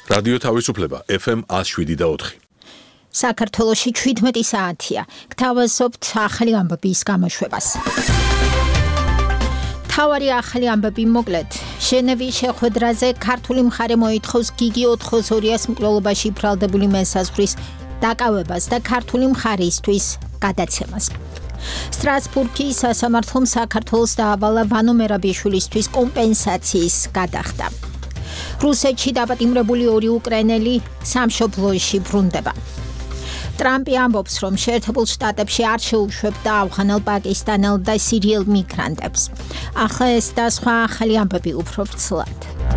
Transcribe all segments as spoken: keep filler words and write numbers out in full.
რადიო თავისუფლება ეფ ემ one oh seven და four. საქართველოში seventeen საათია. გთავაზობთ ახალი ამბების გამოშვებას. თავარი ახალი ამბები მოკლედ. ჟენევის შეხვედრაზე ქართული მხარე მოითხოვს გიგი ოთხოცდაორი-ას მკვლელობაში ბრალდებული მესაზღვრის დაკავებას და ქართული მხარისთვის გადაცემას. სტრასბურგის სასამართლომ საქართველოს დაავალა ვანო მერაბიშვილისთვის კომპენსაციის გადახდა. რუსეთში დაპატიმრებული ორი უკრაინელი სამშობლოში ბრუნდება. ტრამპი ამბობს, რომ შეერთებულ შტატებში არ შეუშვებდა ავღანელ, პაკისტანელ და სირიელ მიგრანტებს. ახლა ეს და სხვა ახალი ამბები უფრო ვრცლად.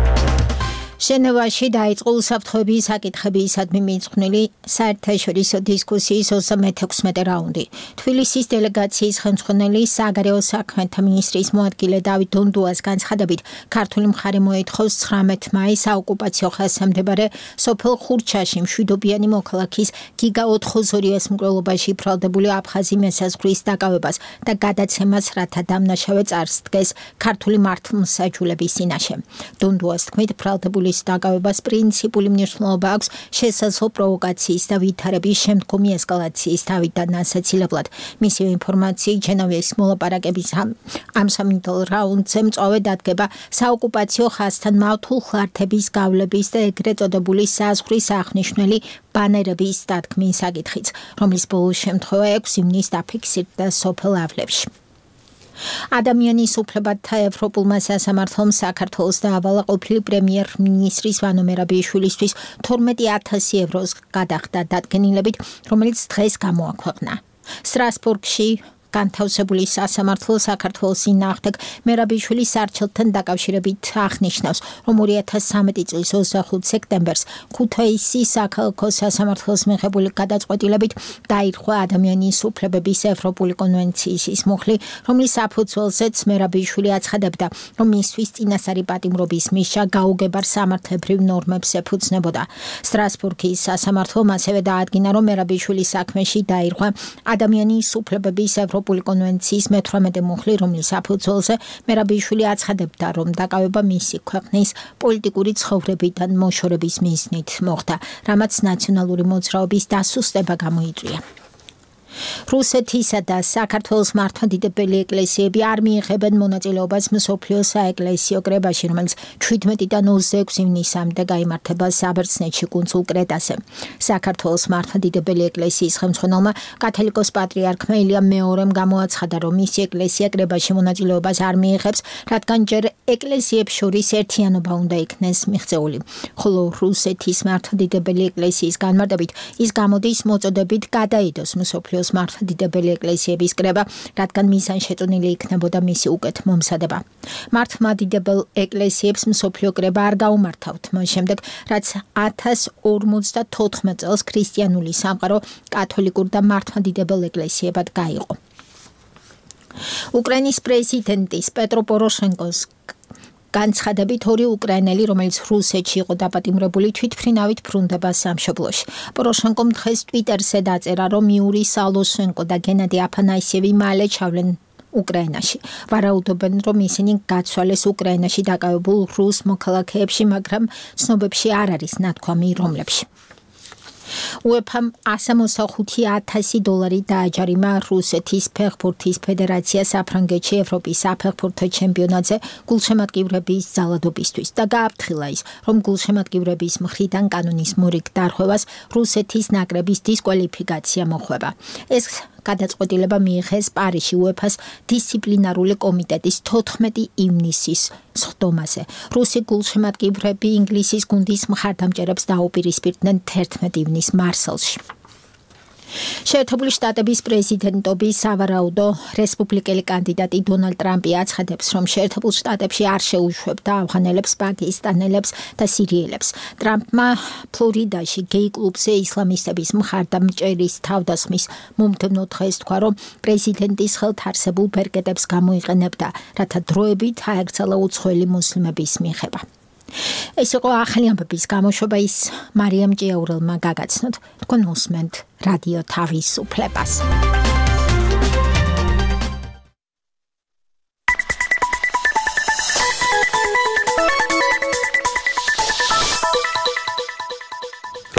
ჟენევაში დაიწყო უსაფრთხოების საკითხებისადმი მიძღვნილი საერთაშორისო დისკუსიის ოცდამეექვსმეტე რაუნდი. თბილისის დელეგაციის ხელმძღვანელი საგარეო საქმეთა მინისტრის მოადგილე დავით დონდუას განცხადებით, ქართული მხარე მოითხოვს ცხრამეტ მაისს საოკუპაციო ხაზზე მდებარე სოფელ ხურჩაში მშვიდობიანი მოქალაქის გიგა ოთხოცდაორი-ას მკვლელობაში ბრალდებული აფხაზი მესაზღვრის დაკავებას და გადაცემას, რათა დამნაშავე წარსდგეს ქართული მართლმსაჯულების წინაშე. დონდუას თქმით, ბრალდებული დაკავებას პრინციპული მნიშვნელობა აქვს შესაძლო პროვოკაციის და ვითარების შემდგომი ესკალაციის თავიდან ასაცილებლად. მისივე ინფორმაციით, ჟენევის მოლაპარაკების ამ სამინდელ რაუნდზე მწვავე დადგება საოკუპაციო ხაზთან მავთულ ხლართების გავლების და ეგრეთ წოდებული საზღვრის აღნიშვნელი ბანერების დადგმის საკითხიც, რომლის ბოლო შემთხვევა ექვსი ივნის დაფიქსირდა სოფელ ავლებში. ადამიანის უფლებათა ევროპულმა სასამართლომ საქართველოს დაავალა ყოფილი პრემიერ-მინისტრის ვანო მერაბიშვილისთვის თორმეტი ათასი ევროს გადახდა დადგენილებით, რომელიც დღეს გამოაქვეყნა. სტრასბურგში განთავსებული სასამართლო საქართველოს წინააღმდეგ მერაბიშვილის არჩევნთან დაკავშირებით აღნიშნავს, რომ ორი ათას ცხრამეტი წლის ოცდახუთი სექტემბერს ქუთაისის საქალაქო სასამართლოს მიღებული გადაწყვეტილებით დაირღვა ადამიანის უფლებების ევროპული კონვენციის ის მუხლი, რომლის საფუძველზეც მერაბიშვილი აცხადებდა, რომ მისთვის წინასწარი პატიმრობის მისჯა გაუგებარ სამართლებრივ ნორმებს ეფუძნებოდა. სტრასბურგის სასამართლომ ასევე დაადგინა, რომ მერაბიშვილის საქმეში დაირღვა ადამიანის უფლებების ევროპული კონვენციის მეთვრამეტე მუხლი, რომლის საფუძველზე მერაბიშვილი აცხადებდა, რომ დაკავება მისი ქვეყნის პოლიტიკური ცხოვრებიდან მოშორების მიზნით მოხდა, რამაც ნაციონალური მოძრაობის დასუსტება გამოიწვია. რუსეთისა და საქართველოს მართლმადიდებელი ეკლესიები არ მიიღებენ მონაწილეობას მსოფლიო საეკლესიო კრებაში, რომელიც seventeen-დან ოცდაექვსი ივნისამდე გაიმართება საბერძნეთში კუნძულ კრეტაზე. საქართველოს მართლმადიდებელი ეკლესიის ხელმძღვანელმა კათოლიკოს პატრიარქმა ილია მეორემ გამოაცხადა, რომ მისი ეკლესია კრებაში მონაწილეობას არ მიიღებს, რადგან ჯერ ეკლესიებს შორის ერთიანობა უნდა იქნეს მიღწეული. ხოლო რუსეთის მართლმადიდებელი ეკლესიის განმარტებით ის გამოდის მოწოდებით გადაიდოს მსოფლიო მართლმადიდებელი ეკლესიების კრება, რადგან მისან შეწონილი იქნებოდა მისი უკეთ მომზადება. მართლმადიდებელ ეკლესიებს მსოფლიო კრება არ გაუმართავთ მას შემდეგ, რაც ათას ორმოცდათოთხმეტ წელს ქრისტიანული სამყარო კათოლიკურ და მართლმადიდებელ ეკლესიებად გაიყო. უკრაინის პრეზიდენტის პეტრო პოროშენკოს განცხადებით ორი უკრაინელი, რომელიც რუსეთში იყო დაპატიმრებული, თვითმფრინავით ბრუნდება სამშობლოში. პოროშენკომ დღეს ტვიტერზე დაწერა, რომ იური სალოშენკო და გენადი აფანასიევი მალე ჩავლენ უკრაინაში. ვარაუდობენ, რომ ისინი გაცვალეს უკრაინაში დაკავებულ რუს მოქალაქეებში, მაგრამ ცნობებში არ არის ნათქვამი რომლებში. უეფამ one hundred fifty thousand დოლარი დააჯარიმა რუსეთის ფეხბურთის ფედერაციას საფრანგეთში ევროპის საფეხბურთო ჩემპიონატზე გულშემატკივრების ძალადობისთვის და გააფრთხილა ის, რომ გულშემატკივრების მხრიდან კანონის მორიგ დარღვევას რუსეთის ნაკრების დისკვალიფიკაცია მოხვება. ეს გადაწყვეტილება მიიღეს პარიზში უეფას დისციპლინარული კომიტეტის თოთხმეტი ივნისის სხდომაზე. რუსი გულშემატკივრები ინგლისის გუნდის მხარდამჭერებს დაუპირისპირდნენ თერთმეტი ივნის მარსელში. შეერთებული შტატების პრეზიდენტობის სავარაუდო რესპუბლიკელი კანდიდატი დონალდ ტრამპი აცხადებს, რომ შეერთებულ შტატებში არ შეუშვებდა ავღანელებს, პაკისტანელებს და სირიელებს. ტრამპმა ფლორიდაში გეი კლუბზე ისლამისტების მხარდამჭერის თავდასხმის მომდევნო დღეს თქვა, რომ პრეზიდენტის ხელთ არსებულ ბერკეტებს გამოიყენებდა, რათა დროებით აეკრძალა უცხოელი მუსლიმების მიღება. ეს იყო ახალი ამბების გამოშვება, ის მარიამ ჭიაურელმა გაგაცნოთ. თქვენ უსმენთ რადიო თავისუფლებას.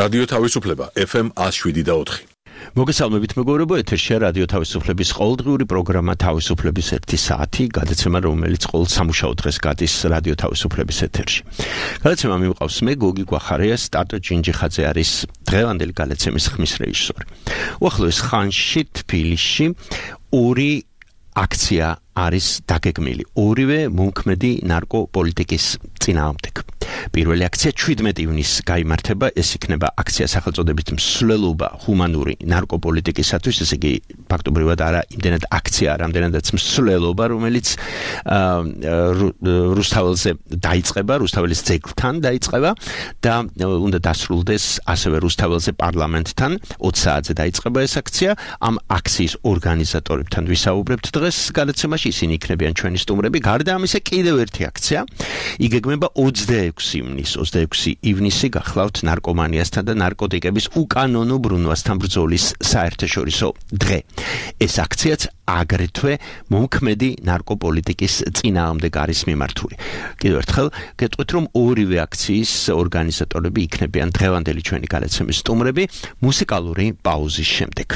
რადიო თავისუფლება ეფ ემ one oh seven point four. მოგესალმებით მეგობრებო, ეთერშია რადიო თავისუფლების ყოველდღიური პროგრამა თავისუფლების ერთი საათი, გადაცემა რომელიც ყოველ სამუშაო დღეს გადის რადიო თავისუფლების ეთერში. გადაცემა მიმყავს მე გოგი გვახარია, სტატო ჯინჯიხაძე არის დღევანდელი გადაცემის ხმის რეჟისორი. უახლოეს ხანში თბილისში ორი აქცია არის დაგეგმილი, ორივე მომქმედი ნარკოპოლიტიკის წინააღმდეგ. პირველი აქცია seventeen ივნისს გაიმართება, ეს იქნება აქცია სახელწოდებით მსვლელობა ჰუმანური ნარკოპოლიტიკისათვის, ესე იგი ფაქტობრივად არა იმდენად აქცია, რამდენადაც მსვლელობა, რომელიც რუსთაველზე დაიწყება, რუსთაველის ძეგლთან დაიწყება და უნდა დასრულდეს ასევე რუსთაველზე პარლამენტთან, twenty საათზე დაიწყება ეს აქცია. ამ აქციის ორგანიზატორებთან ვისაუბრებთ დღეს გადაცემაში, ისინი იქნებიან ჩვენი სტუმრები. გარდა ამისა, კიდევ ერთი აქცია იგეგმება twenty-six twenty-six ივნისი გახლავთ ნარკომანიასთან და ნარკოტიკების უკანონო ბრუნვასთან ბრძოლის საერთაშორისო დღე. ეს აქციაც აგრეთვე მომქმედი ნარკოპოლიტიკის წინააღმდეგ არის მიმართული. კიდევ ერთხელ გეტყვით, რომ ორივე აქციის ორგანიზატორები იქნებიან დღევანდელი ჩვენი გადაცემის სტუმრები მუსიკალური პაუზის შემდეგ.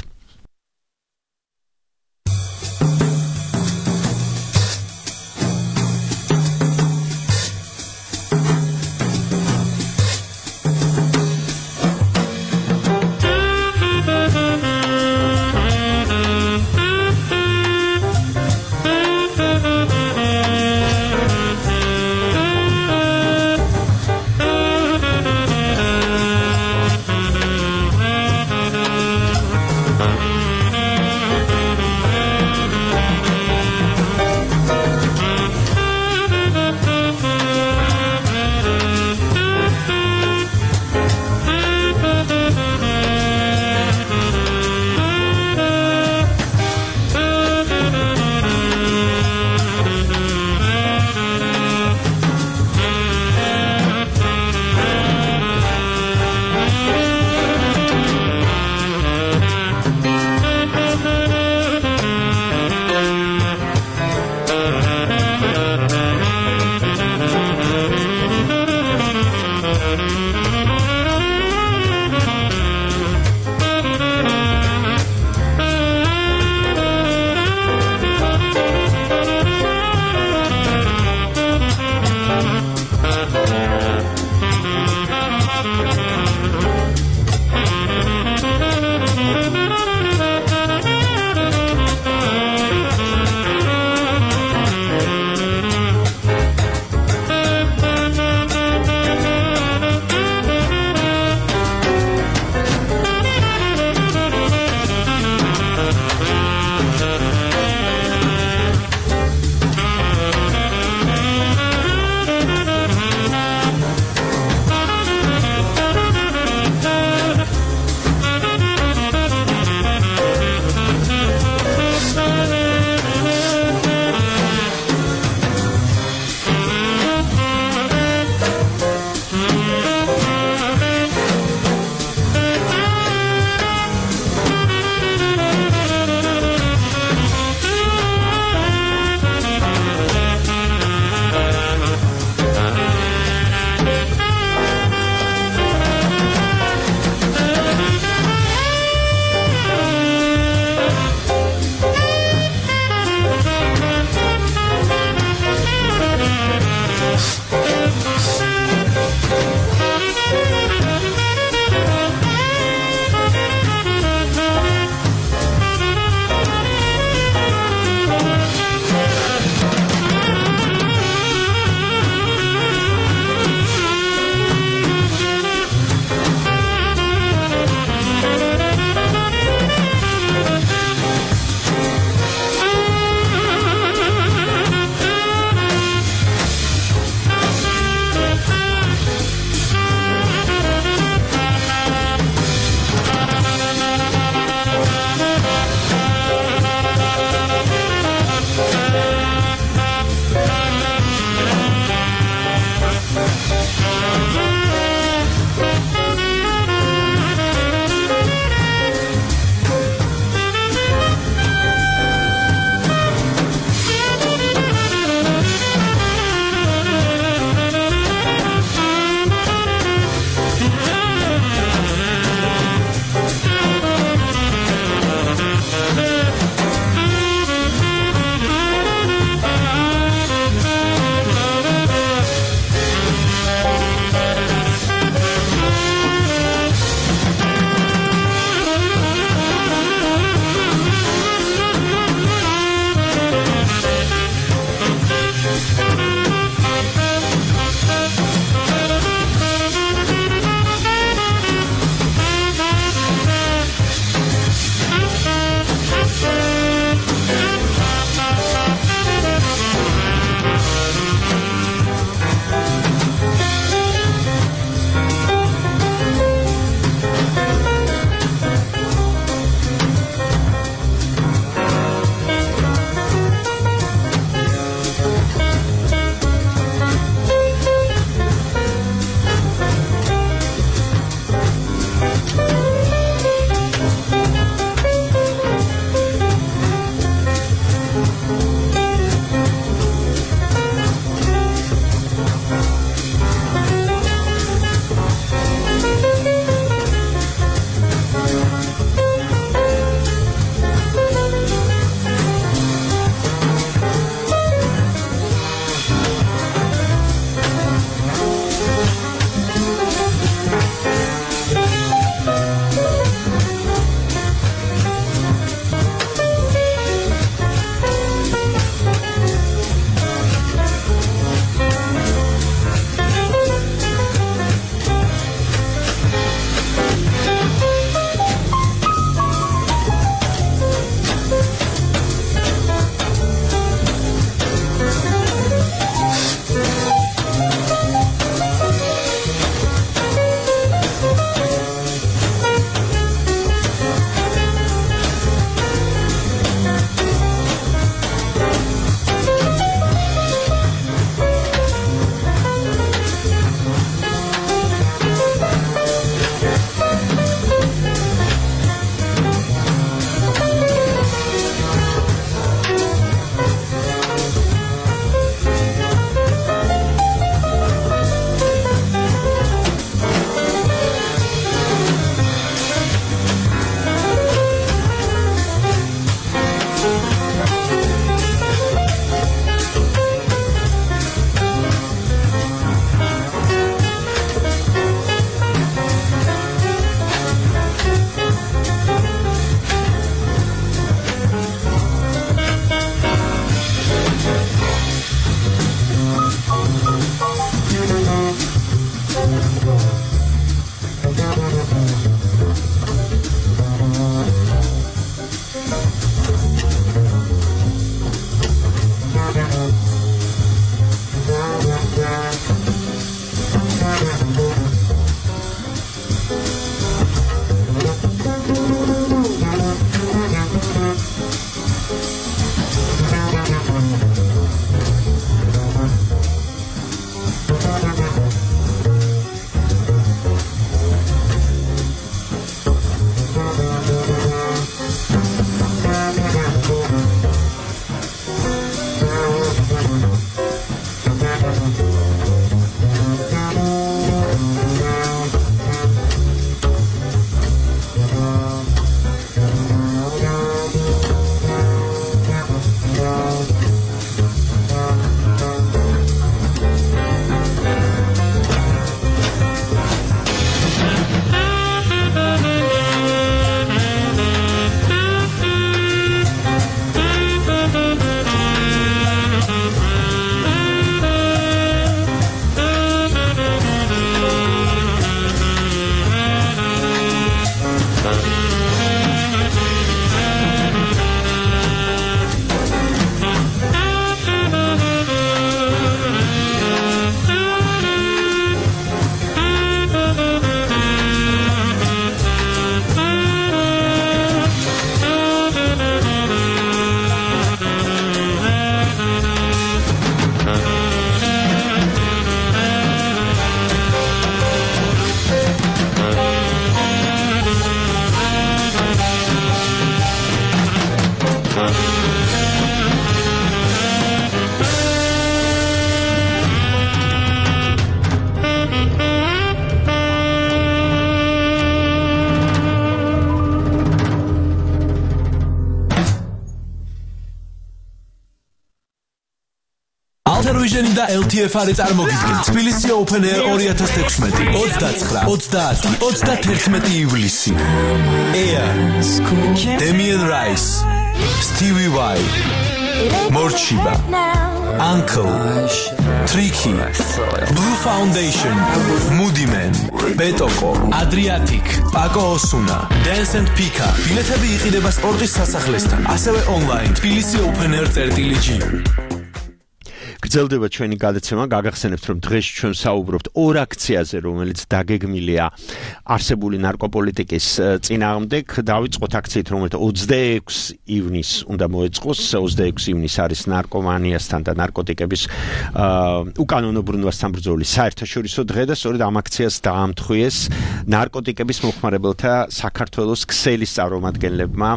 Azerbaijani და ელ თი ეფ არის წარმოგიდგენთ თბილისი Open Air ორი ათას თექვსმეტი ოცდაცხრა ოცდაათი ოცდათერთმეტი ივლისი Air Damien Rice Stevie Vai Morchiba Uncle Tricky Blue Foundation Moody Man Betoko Adriatic Paco Osuna Dance and Pika ბილეთები იყიდება სპორტის სასახლესთან ასევე online თბილისი Open Air წერტილი-G გრძელდება ჩვენი გადაცემა გაგახსენებთ რომ დღეს ჩვენ საუბრობთ ორ აქციაზე რომელიც დაგეგმილია არსებული ნარკოპოლიტიკის წინააღმდეგ დავიწყოთ აქციით რომელიც ოცდაექვსი ივნისს უნდა მოეწყოს ოცდაექვსი ივნისს არის ნარკომანიასთან და ნარკოტიკების უკანონო ბრუნვასთან ბრძოლის საერთაშორისო დღე და სწორედ ამ აქციას დაამთხვიეს ნარკოტიკების მომხმარებელთა საქართველოს ქსელის წარმომადგენლებმა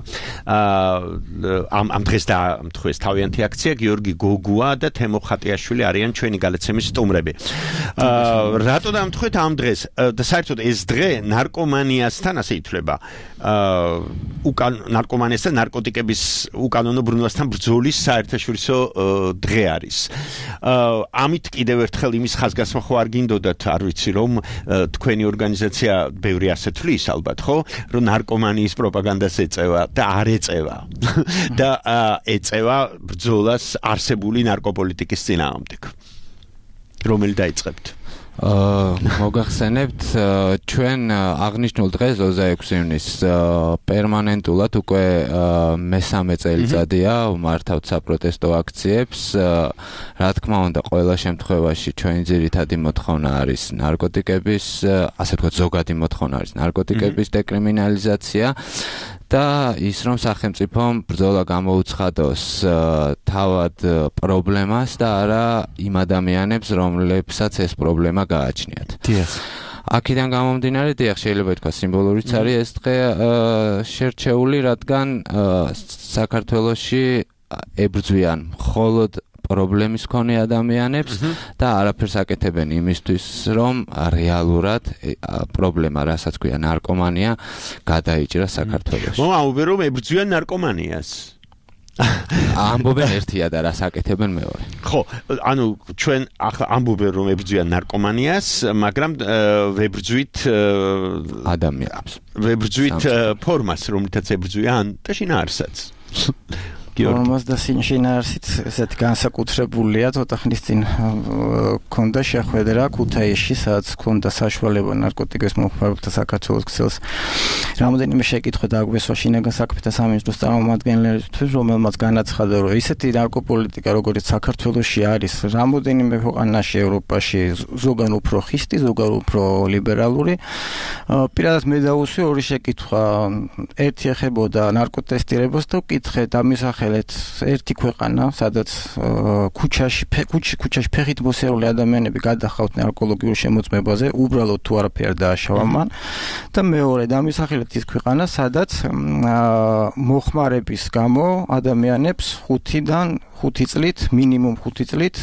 ამ ამ დღეს დაამთხვიეს თავიანთი აქცია გიორგი გოგუა და თემო ხატიაშვილი არიან ჩვენი გადაცემის სტუმრები. აა რატო დამთხვეთ ამ დღეს და საერთოდ ეს დღე ნარკომანიასთან ასე ითვლება. აა უკან ნარკომანიასთან ნარკოტიკების უკანონო ბრუნვასთან ბრძოლის საერთაშორისო დღე არის. აა ამით კიდევ ერთხელ იმის ხაზგასმა ხო არ გინდოდათ, არ ვიცი რომ თქვენი ორგანიზაცია ბევრი ასე თვლის ალბათ, ხო? რომ ნარკომანიის პროპაგანდას ეწევა და არ ეწევა. და ეწევა ბრძოლას არსებული ნარკოპოლიტიკის წინააღმდეგ. რომელი დაიწყებთ? აა მოგახსენებთ ჩვენ აღნიშნულ დღეს ოცდაექვსი ივნისს პერმანენტულად უკვე მესამე წელიწადია ვმართავთ საპროტესტო აქციებს. რა თქმა უნდა, ყველა შემთხვევაში ჩვენი ძირითადი მოთხოვნა არის ნარკოტიკების, ასე ვთქვათ, ზოგადი მოთხოვნა არის ნარკოტიკების დეკრიმინალიზაცია. და ის რომ სახელმწიფომ ბრძოლა გამოუცხადოს თავად პრობლემას და არა იმ ადამიანებს, რომლებსაც ეს პრობლემა გააჩნიათ. დიახ. აქედან გამომდინარე, დიახ, შეიძლება ითქვას სიმბოლურიც არის ეს დღე შერჩეული, რადგან საქართველოში ებრძვიან მხოლოდ პრობლემის მქონე ადამიანებს და არაფერს აკეთებენ იმისთვის, რომ რეალურად პრობლემა, რასაც ქვია ნარკომანია, გადაიჭრა საქართველოში. მომ აუბე რომ ებრძვიან ნარკომანიას. ამბობენ ერთია და რას აკეთებენ მეორე. ხო, ანუ ჩვენ ახლა ამბობენ რომ ებრძვიან ნარკომანიას, მაგრამ ვებრძვით ადამიანებს. ვებრძვით ფორმას, რომლითაც ებრძვიან და შინაარსაც. ფორმას და შინაარსით ესეთი განსაკუთრებულია, ცოტა ხნის წინ ქონდა შეხვედრა ქუთაისში, სადაც ქონდა საშუალება ნარკოტიკების მომხმარებელთა საქართველოს ქსელს რამოდენიმე შეკითხვა დააგვესვა შინაგან საქმეთა სამინისტროს წარმომადგენლებს, რომელმაც განაცხადა, რომ ისეთი ნარკოპოლიტიკა, როგორც საქართველოში არის, რამოდენიმე ქვეყანაში ევროპაში ზოგან უფრო ხისტი, ზოგან უფრო ლიბერალური. პირადად მე დავუსვი ორი შეკითხვა. ერთი ეხებოდა ნარკოტესტირებას და ვკითხე დამისახ ერთი ქვეყანა, სადაც ქუჩაში ქუჩაში ფეხით მოსერული ადამიანები გადახავთ ნარკოლოგიურ შემოწმებაზე, უბრალოდ თუ არაფერი დააშავა მან. და მეორე დამისახილეთ ის ქვეყანა, სადაც მოხმარების გამო ადამიანებს ხუთიდან ხუთი წლით, მინიმუმ ხუთი წლით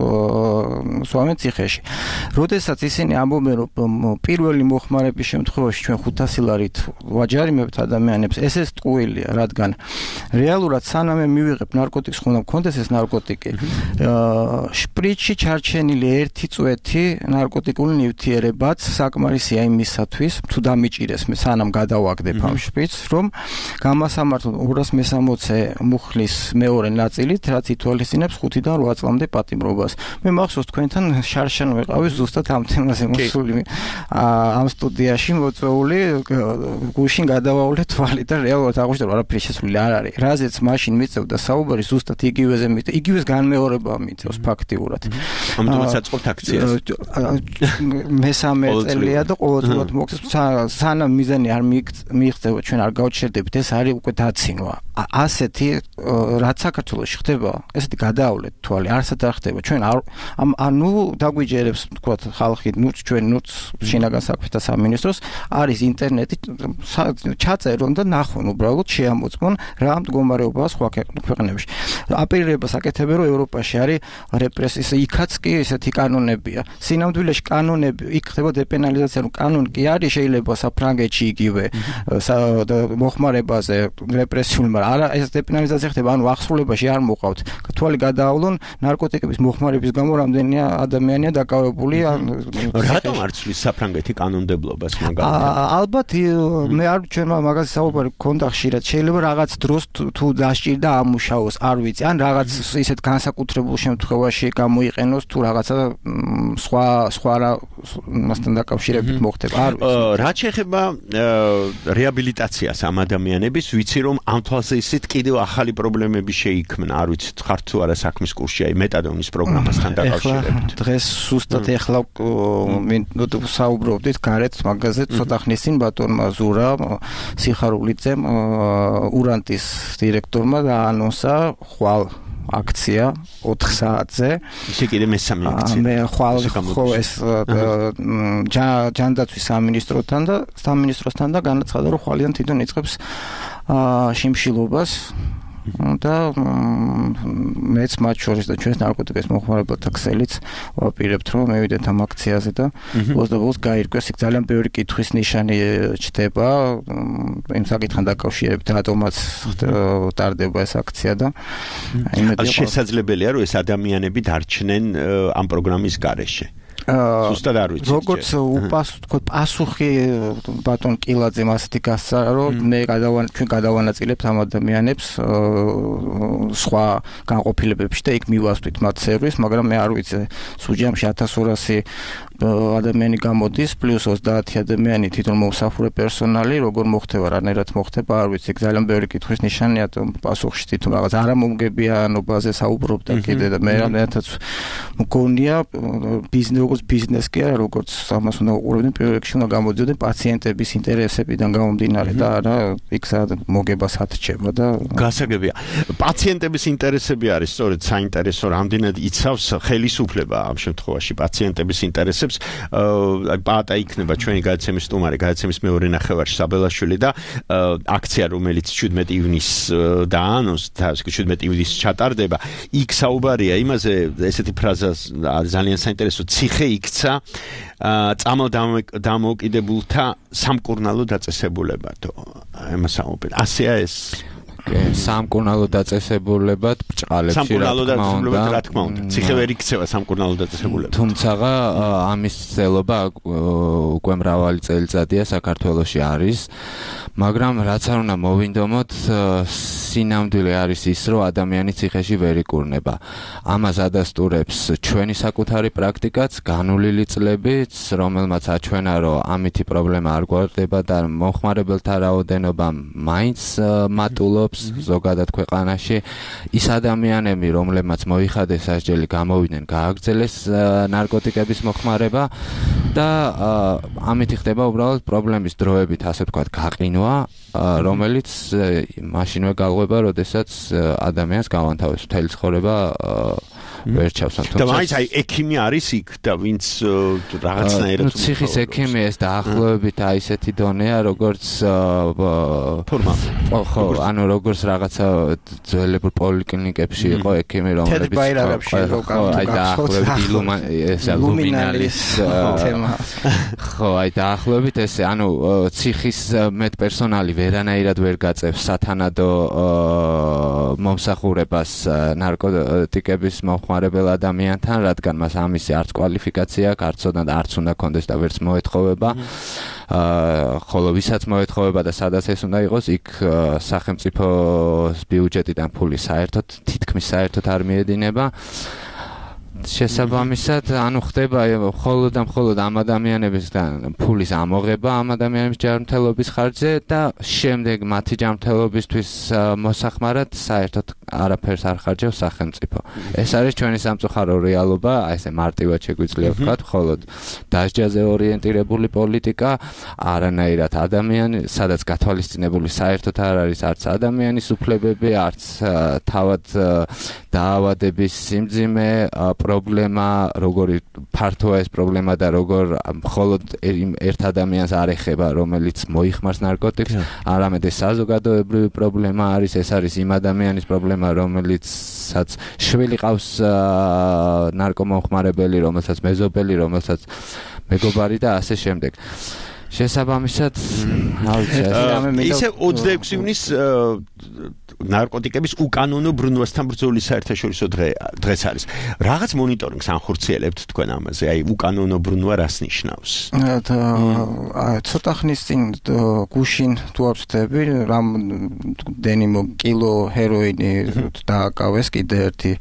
სვამენ ციხეში. როდესაც ისინი ამბობენ, რომ პირველი მოხმარების შემთხვევაში ჩვენ ხუთასი ლარით ვაჯარიმებთ ადამიანებს, ეს ეს ტყუილია, რადგან რეალურად სანამ მივიღებ ნარკოტიკს, ხომ მქონდეს ეს ნარკოტიკი. შპრიცში ჩარჩენილი ერთი წვეთი ნარკოტიკული ნივთიერებაც საკმარისია იმისათვის, თუ დამიჭირეს მე სანამ გადავაგდებ ამ შპრიცს, რომ გამასამართლო ორას მესამოცი მუხლის მეორე ნაწილით, რაც ითვალისწინებს ხუთიდან რვა წლამდე პატიმრობას. მე მახსოვს თქვენთან შარშან ვიყავი ზუსტად ამ თემაზე მოსული ამ სტუდიაში მოწვეული, გუშინ გადავავლე თვალი და რეალურად აღვნიშნე რომ არაფერი შესული არ არის. რაზეც მაშინ მიწევდა საუბარი ზუსტად იგივეზე მიწევ, იგივეს განმეორება მიწევს ფაქტიურად. ამიტომაც აწყობთ აქციას. მესამე წელია და ყოველდღიურად მოხდეს სანამ მიზანი არ მიიღწევა, ჩვენ არ გავჩერდებით, ეს არის უკვე დაცინვა. ასეთი რაც საქართველოში ხდება, ესეთი გადაავლეთ თვალი, არსად არ ხდება. ჩვენ ანუ დაგვიჯერებს, თქვათ, ხალხი, ნუ ჩვენ ნუ შინაგან საქმეთა სამინისტროს არის ინტერნეტი ჩაწერონ და ნახონ უბრალოდ შეამოწმონ რა მდგომარეობაა სხვა ქვეყნებში. აპელირებას აკეთებენ, რომ ევროპაში არის რეპრესიის, იქაც კი ესეთი კანონებია. სინამდვილეში კანონები, იქ ხდება დეპენალიზაცია, რომ კანონი კი არის, შეიძლება საფრანგეთში იგივე მოხმარებაზე რეპრესიული, მაგრამ არა ეს დეპენალიზაცია ხდება, ანუ აღსრულებაში არ მოყავთ. თვალი გადაავლონ ნარკოტიკების მოხმარების გამო რამდენი ადამიანია დაკავებული. რატომ არ ცვლის საფრანგეთი კანონმდებლობას მაგალითად? ალბათ მე არ ჩვენმა მაგაზე საუბარი გქონდა ხშირად. შეიძლება რაღაც დროს თუ დასჭირდა ამუშაოს, არ ვიცი, ან რაღაც ისეთ განსაკუთრებულ შემთხვევაში გამოიყენოს თუ რაღაცა სხვა სხვა მასთან დაკავშირებით მოხდება. არ ვიცი. რაც შეეხება რეაბილიტაციას ამ ადამიანების, ვიცი რომ ამ თვალსაზრისით კიდევ ახალი პრობლემები შეიქმნა, არ ვიცი, ხართ თუ არა საქმის კურსში, აი მეტადონის პროგრამასთან დაკავშირებით. დღეს სუსტად ეხლა საუბრობდით გარეთ მაგაზე ცოტა ხნის წინ ბატონმა ზურა სიხარულიძემ ურანტის დირექტორმა დაანონსა ხვალ აქცია ოთხ საათზე. ისე კიდე მესამე აქცია. მე ხვალ ხო ეს ჯანდაცვის სამინისტროთან და სამინისტროსთან და განაცხადა რომ ხვალიდან თვითონ იწყებს შიმშილობას. და მეც მათ შორის და ჩვენს ნარკოტიკების მოხმარებელთა ქსელიც ვაპირებთ რომ მივიდეთ ამ აქციაზე და ბოლოს გაირკვეს იქ ძალიან ბევრი კითხვის ნიშანი ჩდება იმ საკითხთან დაკავშირებით რატომაც ტარდება ეს აქცია და იმედი შესაძლებელია რომ ეს ადამიანები დარჩნენ ამ პროგრამის გარეშე. ზუსტად არ ვიცი. როგორც უპასუხო პასუხი ბატონ კილაძემ ასეთი გასცა რომ მე გადავან ჩვენ გადავანაწილებთ ამ ადამიანებს სხვა განყოფილებებში და იქ მივასვით მათ სერვისს, მაგრამ მე არ ვიცი სუჯამში ათას ორასი ადამიანი გამოდის პლუს ოცდაათი ადამიანი თვითონ მომსახურე პერსონალი, როგორ მოხდება, რანაირად მოხდება, არ ვიცი, ძალიან ბევრი კითხვის ნიშანია პასუხში თვითონ რაღაც არამომგებიანობაზე საუბრობდა კიდე და მე რამდენადაც მგონია ბიზნეს როგორც ბიზნეს კი არა, როგორც ამას უნდა უყურებდნენ პირველ რიგში უნდა გამოდიოდნენ პაციენტების ინტერესებიდან გამომდინარე და არა იქ სადაც მოგებას ათრჩება და გასაგებია. პაციენტების ინტერესები არის სწორედ საინტერესო, რამდენად იცავს ხელისუფლება ამ შემთხვევაში პაციენტების ინტერესებს. აი პატა იქნება ჩვენი გადაცემის სტუმარი, გადაცემის მეორე ნახევარში საბელაშვილი და აქცია რომელიც შვიდმეტი ივნისს დაანონს, შვიდმეტი ივნისს ჩატარდება. იქ საუბარია იმაზე, ესეთი ფრაზა არის ძალიან საინტერესო, ციხე იქცა წამალ დამოუკიდებულთა სამკურნალო დაწესებულებად. ემასაუბრეთ. ასეა ეს სამკურნალო დაწესებულებად ბჭყალებში რა თქმა უნდა. ციხე ვერ იქცევა სამკურნალო დაწესებულებად. თუმცა ამის ცელობა უკვე მრავალი წელიწადია საქართველოში არის, მაგრამ რაც არ უნდა მოვინდომოთ, სინამდვილე არის ის, რომ ადამიანი ციხეში ვერ იკურნება. ამას ადასტურებს ჩვენი საკუთარი პრაქტიკაც, განვლილი წლებიც, რომელმაც აჩვენა, რომ ამითი პრობლემა არ გვარდება და მოხმარებელთა რაოდენობა მაინც მატულობს ზოგადად ქვეყანაში. ის ადამიანები, რომლებმაც მოიხადეს სასჯელი, გამოვიდნენ, გააგრძელეს ნარკოტიკების მოხმარება და ამით ხდება უბრალოდ პრობლემის დროებით, ასე ვთქვათ, გაყინვა, რომელიც მაშინვე galweba, როდესაც ადამიანს გავანთავეს მთელი ცხოვრება ვერ ჩავსან. და მაინც აი ექიმი არის იქ და ვინც რაღაცნაირად ციხის ექიმი ეს დაახლოებით აი ესეთი დონეა, როგორც ფორმა. ხო, ანუ როგორც რაღაცა ძველებურ პოლიკლინიკებში იყო ექიმი, რომლებიც აი დაახლოებით ლუმინალის თემა. ხო, აი დაახლოებით ესე, ანუ ციხის მეტ პერსონალი ვერანაირად ვერ გაწევს სათანადო მომსახურებას ნარკოტიკების მოხმარებელ ადამიანთან, რადგან მას ამისი არც კვალიფიკაცია, არც ცოდნა და არც უნდა კონდეს და ვერც მოეთხოვება. ხოლო ვისაც მოეთხოვება და სადაც ეს უნდა იყოს, იქ სახელმწიფოს ბიუჯეტიდან ფული საერთოდ თითქმის საერთოდ არ მიედინება. შესაბამისად, ანუ ხდება მხოლოდ და მხოლოდ ამ ადამიანებისგან ფულის ამოღება ამ ადამიანების ჯანმრთელობის ხარჯზე და შემდეგ მათი ჯანმრთელობისთვის მოსახმარად საერთოდ არაფერს არ ხარჯავს სახელმწიფო. ეს არის ჩვენი სამწუხარო რეალობა, აი ესე მარტივად შეგვიძლია ვთქვათ, მხოლოდ დასჯაზე ორიენტირებული პოლიტიკა, არანაირად ადამიანი, სადაც გათვალისწინებული საერთოდ არ არის არც ადამიანის უფლებები, არც თავად დაავადების სიმძიმე, პრობლემა, როგორი ფართოა ეს პრობლემა და როგორ მხოლოდ ერთ ადამიანს არ ეხება, რომელიც მოიხმარს ნარკოტიკს, არამედ ეს საზოგადოებრივი პრობლემა არის, ეს არის იმ ადამიანის პრობლემა, რომელიცაც შვილი ყავს ნარკომომხმარებელი, რომელსაც მეზობელი, რომელსაც მეგობარი და ასე შემდეგ. შესაბამისად, ისე ოცდაექვსი ივნის ნარკოტიკების უკანონო ბრუნვასთან ბრძოლის საერთაშორისო დღეს არის. რაღაც მონიტორინგს ანხორციელებთ თქვენ ამაზე? აი, უკანონო ბრუნვა რას ნიშნავს? ცოტა ხნის წინ გუშინ თუ ვწდები, რამდენი კილო ჰეროინი დააკავეს კიდე ერთი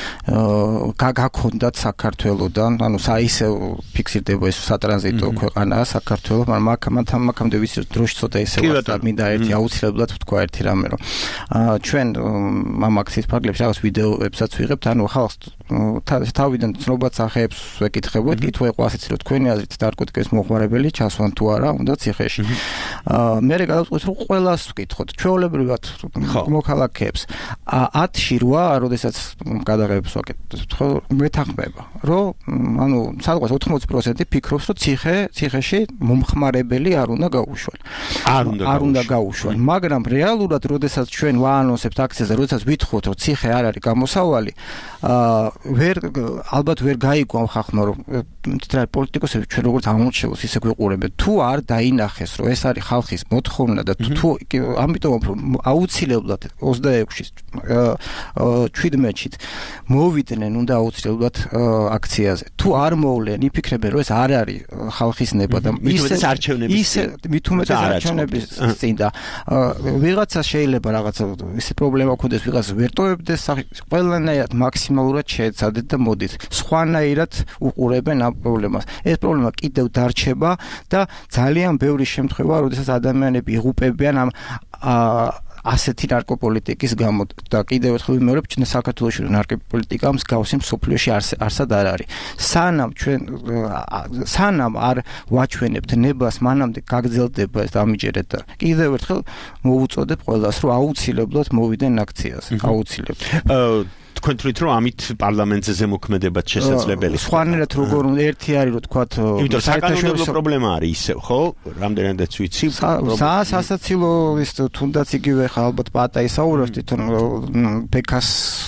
გაგაქონდათ საქართველოსდან, ანუ ისე ფიქსირდება ეს სატრანზიტო ქვეყანაა საქართველოს, მაგრამ მაქამ მაქამდე ვიცი დროში ცოტა ისე ვარ, მინდა ერთი აუცილებლად ვთქვა ერთი რამე, რომ ჩვენ ამ აქციის ფარგლებში რაღაც ვიდეოებსაც ვიღებთ, ანუ ხალხს თავიდან ცნობად სახეებს ვეკითხებოდი, კითხვა იყო ასეთი, რომ თქვენი აზრით ნარკოტიკების მოხმარებელი ჩასვან თუ არა, უნდა ციხეში. მე გადავწყვეტ, რომ ყველას ვკითხოთ, ჩვეულებრივად მოქალაქეებს. ათში რვა, როდესაც გადაღებებს ვაკეთებთ, ხო, მეთანხმება, რომ ანუ სადღაც ოთხმოცი პროცენტი ფიქრობს, რომ ციხე, ციხეში მომხმარებელი არ უნდა გაუშვან. არ უნდა გაუშვან, მაგრამ რეალურად როდესაც ჩვენ ვაანონსებთ აქციაზე, როდესაც ვითხოვთ, რომ ციხე არ არის გამოსავალი, ვერ ალბათ ვერ გაიგო ხახმა, რომ თრა პოლიტიკოსები ჩვენ როგორც ამორჩეულს ისე გვიყურებენ, თუ არ დაინახეს, რომ ეს არის ხალხის მოთხოვნა და თუ ამიტომ რომ აუცილებლად ოცდაექვსში შვიდმეტში მოვიდნენ უნდა აუცილებლად აქციაზე. თუ არ მოვლენ, იფიქრებენ, რომ ეს არ არის ხალხის ნება და ისე არჩევნების ისე მით უმეტეს არჩევნების წინ და ვიღაცა შეიძლება რაღაცა ისე პრობლემა ქონდეს, ვიღაცა ვერ ტოვებდეს, ყველანაირად მაქსიმალურად შეეცადეთ და მოდით. სხვანაირად უყურებენ ამ პრობლემას. ეს პრობლემა კიდევ დარჩება და ძალიან ბევრი შემთხვევა, როდესაც ადამიანები იღუპებიან ამ ასეთი ნარკოპოლიტიკის გამო და კიდევ ერთხელ ვიმეორებ, ჩვენ საქართველოში ნარკოპოლიტიკა მსგავსი მსოფლიოში არსად არ არის. სანამ ჩვენ სანამ არ ვაჩვენებთ ნებას, მანამდე გაგრძელდება ეს დამიჯერეთ და კიდევ ერთხელ მოვუწოდებ ყველას, რომ აუცილებლად მოვიდნენ აქციაზე. აუცილებლად. თქვენ თვლით, რომ ამით პარლამენტზე ზემოქმედებაც შესაძლებელია. სხვანაირად როგორ უნდა ერთი არის, რომ თქვათ, იმიტომ საკანონმდებლო პრობლემა არის ისევ, ხო? რამდენადაც ვიცი. სასაცილო ის თუნდაც იგივე ხა ალბათ პატა ისაუბრებს თვითონ ბექას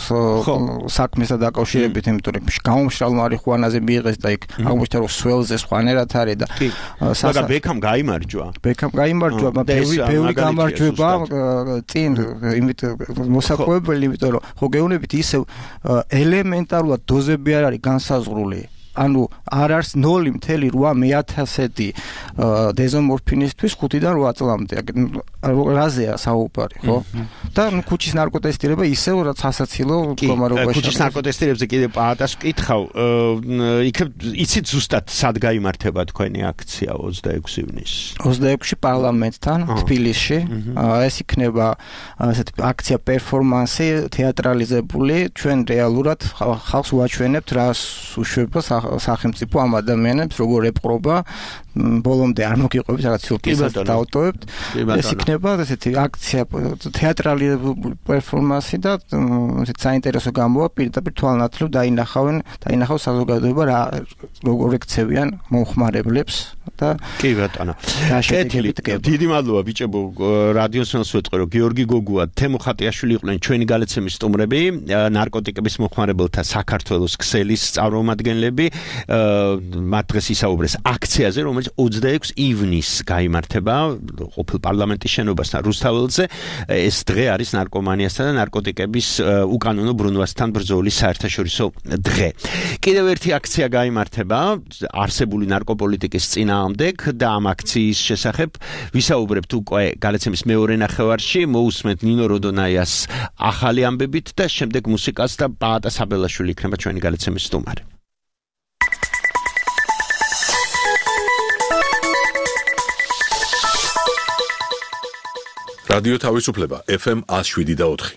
საქმესა დაკავშირებით, იმიტომ რომ გამომშრალ მარიხუანაზე მიიღეს და იქ აღმოჩნდა, რომ სველზე სხვანაირად არის და მაგრამ ბექამ გაიმარჯვა. ბექამ გაიმარჯვა, ბევრი ბევრი გამარჯვება წინ იმიტომ მოსაკვებელი, იმიტომ რომ ხო გეუბნებით ისევ ელემენტარულად დოზები არ არის განსაზღვრული. ანუ არ არის ნული მთელი რვა მეათასეთი დეზომორფინისთვის ხუთიდან რვა წლამდე. რაზეა საუბარი, ხო? და ნუ ქუჩის ნარკოტესტირება ისევ რაც სასაცილო მდგომარეობაში. ქუჩის ნარკოტესტირებზე კიდე პაატას ვკითხავ, იქ იცით ზუსტად სად გაიმართება თქვენი აქცია ოცდაექვსი ივნის? ოცდაექვსში პარლამენტთან თბილისში. ეს იქნება ასეთი აქცია პერფორმანსი თეატრალიზებული. ჩვენ რეალურად ხალხს ვაჩვენებთ რას უშვება სახელმწიფო ამ ადამიანებს, როგორ ეპყრობა, ბოლომდე არ მოგიყვებით, რაღაც სიურპრიზად დავტოვებთ. ეს იქნება ესეთი აქცია, თეატრალიზებული პერფორმანსი და ესეთ საინტერესო გამოვა, პირდაპირ თვალნათლივ დაინახავენ, დაინახავს საზოგადოება რა როგორ ექცევიან მომხმარებლებს და კი ბატონო. დიდი მადლობა ბიჭებო, რადიოს ნელს ვეტყვი, რომ გიორგი გოგუა, თემო ხატიაშვილი იყვნენ ჩვენი გალაცემის სტუმრები, ნარკოტიკების მოხმარებელთა საქართველოს ქსელის წარმომადგენლები. მათ დღეს ისაუბრეს აქციაზე, რომელიც ოცდაექვსი ივნის გაიმართება ყოფილ პარლამენტის შენობასთან რუსთაველზე. ეს დღე არის ნარკომანიასთან და ნარკოტიკების უკანონო ბრუნვასთან ბრძოლის საერთაშორისო დღე. კიდევ ერთი აქცია გაიმართება არსებული ნარკოპოლიტიკის წინააღმდეგ და ამ აქციის შესახებ ვისაუბრებთ უკვე გალაცემის მეორე ნახევარში. მოусმენთ ნინო როდონაიას ახალი ამბებით და შემდეგ მუსიკას და პაატა საბელაშვილი იქნება ჩვენი გალაცემის სტუმარი. რადიო თავისუფლება ეფ ემ one oh seven და four.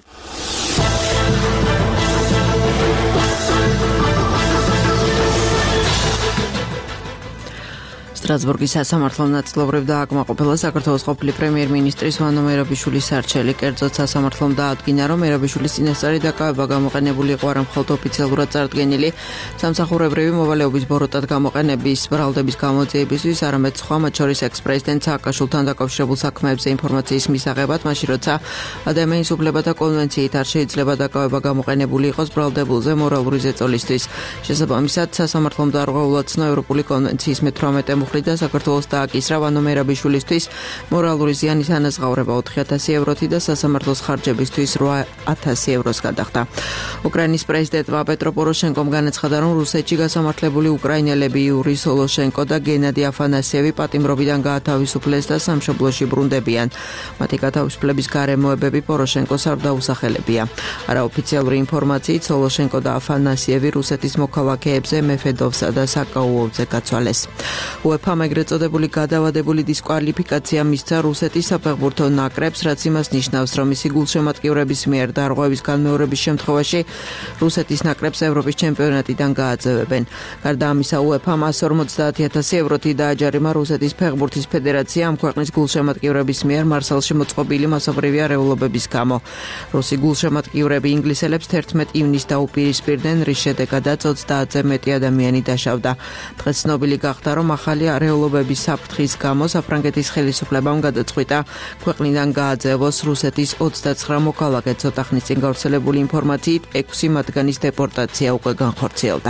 სტრასბურგის სასამართლო ნაწილობრივ დააკმაყოფილა საქართველოს ყოფილი პრემიერ-მინისტრის ვანო მერაბიშვილის არჩეული. კერძოდ სასამართლომ დაადგინა, რომ მერაბიშვილის წინასწარი დაკავება გამოყენებული იყო არა მხოლოდ ოფიციალურად წარდგენილი სამსახურებრივი მოვალეობის ბოროტად გამოყენების ბრალდების გამოძიებისთვის, არამედ სხვა, მათ შორის ექს-პრეზიდენტ სააკაშვილთან დაკავშირებულ საქმეებზე ინფორმაციის მისაღებად, მაშინ როცა ადამიანის უფლებათა კონვენციით არ შეიძლება დაკავება გამოყენებული იყოს ბრალდებულზე მორალური ზეწოლისთვის. შესაბამისად, სასამართლომ დაარღვეულა ცნო ევროპული კონვენციის მეთვრამეტე მუხლი და საქართველოს დააკისრა ვანო მერაბიშვილისთვის მორალური ზიანის ანაზღაურება ოთხი ათასი ევროთი და სასამართლოს ხარჯებისთვის რვა ათასი ევროს გადახდა. უკრაინის პრეზიდენტმა პეტრო პოროშენკომ განაცხადა, რომ რუსეთში გასამართლებული უკრაინელები იური სოლოშენკო და გენადი აფანასიევი პატიმრობიდან გაათავისუფლეს და სამშობლოში ბრუნდებიან. მათი გათავისუფლების გარემოებები პოროშენკოს არ დაუსახელებია. არაოფიციალური ინფორმაციით სოლოშენკო და აფანასიევი რუსეთის მოქალაქეებზე მეფედოვსა და საკაუოვზე გაცვალეს. უეფამ ეგრეთ წოდებული გადავადებული დისკვალიფიკაცია მისცა რუსეთის საფეხბურთო ნაკრებს, რაც იმას ნიშნავს, რომ მისი გულშემატკივრების მიერ დარღვევის განმეორების შემთხვევაში რუსეთის ნაკრებს ევროპის ჩემპიონატიდან გააძევებენ. გარდა ამისა, უეფამ εκατს ორმოცდაათი ათასი ევროთი დააჯარიმა რუსეთის ფეხბურთის ფედერაცია ამ ქვეყნის გულშემატკივრების მიერ მარსელში მოწყობილი მასობრივი არეულობების გამო. რუსი გულშემატკივრები ინგლისელებს თერთმეტ ივნისს დაუპირისპირდნენ, რის შედეგადაც ოცდაათზე მეტი ადამიანი დაშავდა. დღეს ცნობილი გახდა, რომ ახალი არეულობების საფრთხის გამო საფრანგეთის ხელისუფლებამ გადაწყვიტა ქვეყნიდან გააძევოს რუსეთის ოცდაცხრა მოქალაქე. ცოტა ხნის წინ გავრცელებული ინფორმაციით ექვსი მათგანის დეპორტაცია უკვე განხორციელდა.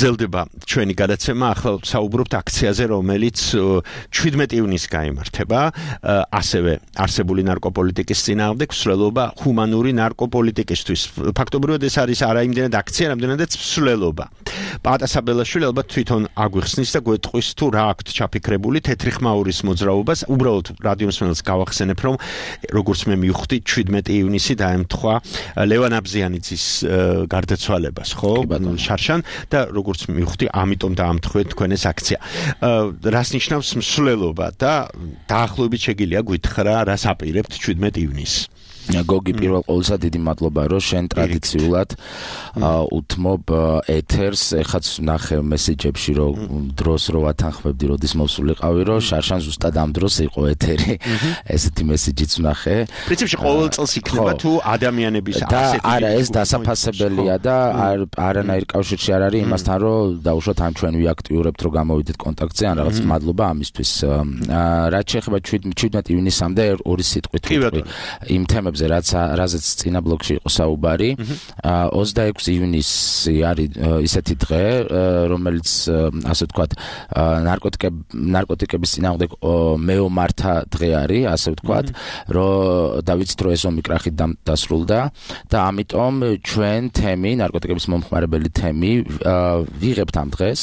გრძელდება ჩვენი გადაცემა, ახლა საუბრობთ აქციაზე, რომელიც შვიდმეტი ივნისს გაიმართება, ასევე არსებული ნარკოპოლიტიკის წინააღმდეგ მსვლელობა ჰუმანური ნარკოპოლიტიკისთვის. ფაქტობრივად ეს არის არა იმდენად აქცია, რამდენადაც მსვლელობა. პაატა საბელაშვილი ალბათ თვითონ აგვიხსნის და გვეტყვის თუ რა აქვთ ჩაფიქრებული თეთრი ხმაურის მოძრაობას. უბრალოდ რადიო მსმენელს გავახსენებ, რომ როგორც მე მივხვდი, შვიდმეტი ივნისი დაემთხვა ლევან აბზიანიძის გარდაცვალებას, ხო? შარშან და როგორც მივხვდი, ამიტომ დაამთხვეთ თქვენ ეს აქცია. რას ნიშნავს მსვლელობა და დაახლოებით შეგიძლია გითხრა, რას აპირებთ შვიდმეტი ივნისს? გოგი, პირველ ყოვლისა დიდი მადლობა, რომ შენ ტრადიციულად უთმობ ეთერს. ეხაც ნახე მესიჯებში, რომ დროს რო ვათანხმებდი, როდის მოსულიყავი, რომ შარშან ზუსტად ამ დროს იყო ეთერი. ესეთი მესიჯიც ვნახე. პრინციპში ყოველ წელს იქნება თუ ადამიანების ასეთი. და არა, ეს დასაფასებელია და არანაირ კავშირში არ არის იმასთან, რომ დაუშვათ ამ ჩვენ ვიაქტიურებთ, რომ გამოვიდეთ კონტაქტზე, ან რაღაც მადლობა ამისთვის. რაც შეეხება შვიდმეტი ივნისამდე ორი სიტყვით იმ თემებს რაც რაზეც წინა ბლოკში იყო საუბარი. ოცდაექვსი ივნისი არის ისეთი დღე, რომელიც ასე ვთქვათ, ნარკოტიკების წინააღმდეგ მეომართა დღე არის, ასე ვთქვათ, რომ და ვიცით, რომ ეს ომი კრახით დასრულდა და ამიტომ ჩვენ თემი, ნარკოტიკების მომხმარებელი თემი ვიღებთ ამ დღეს.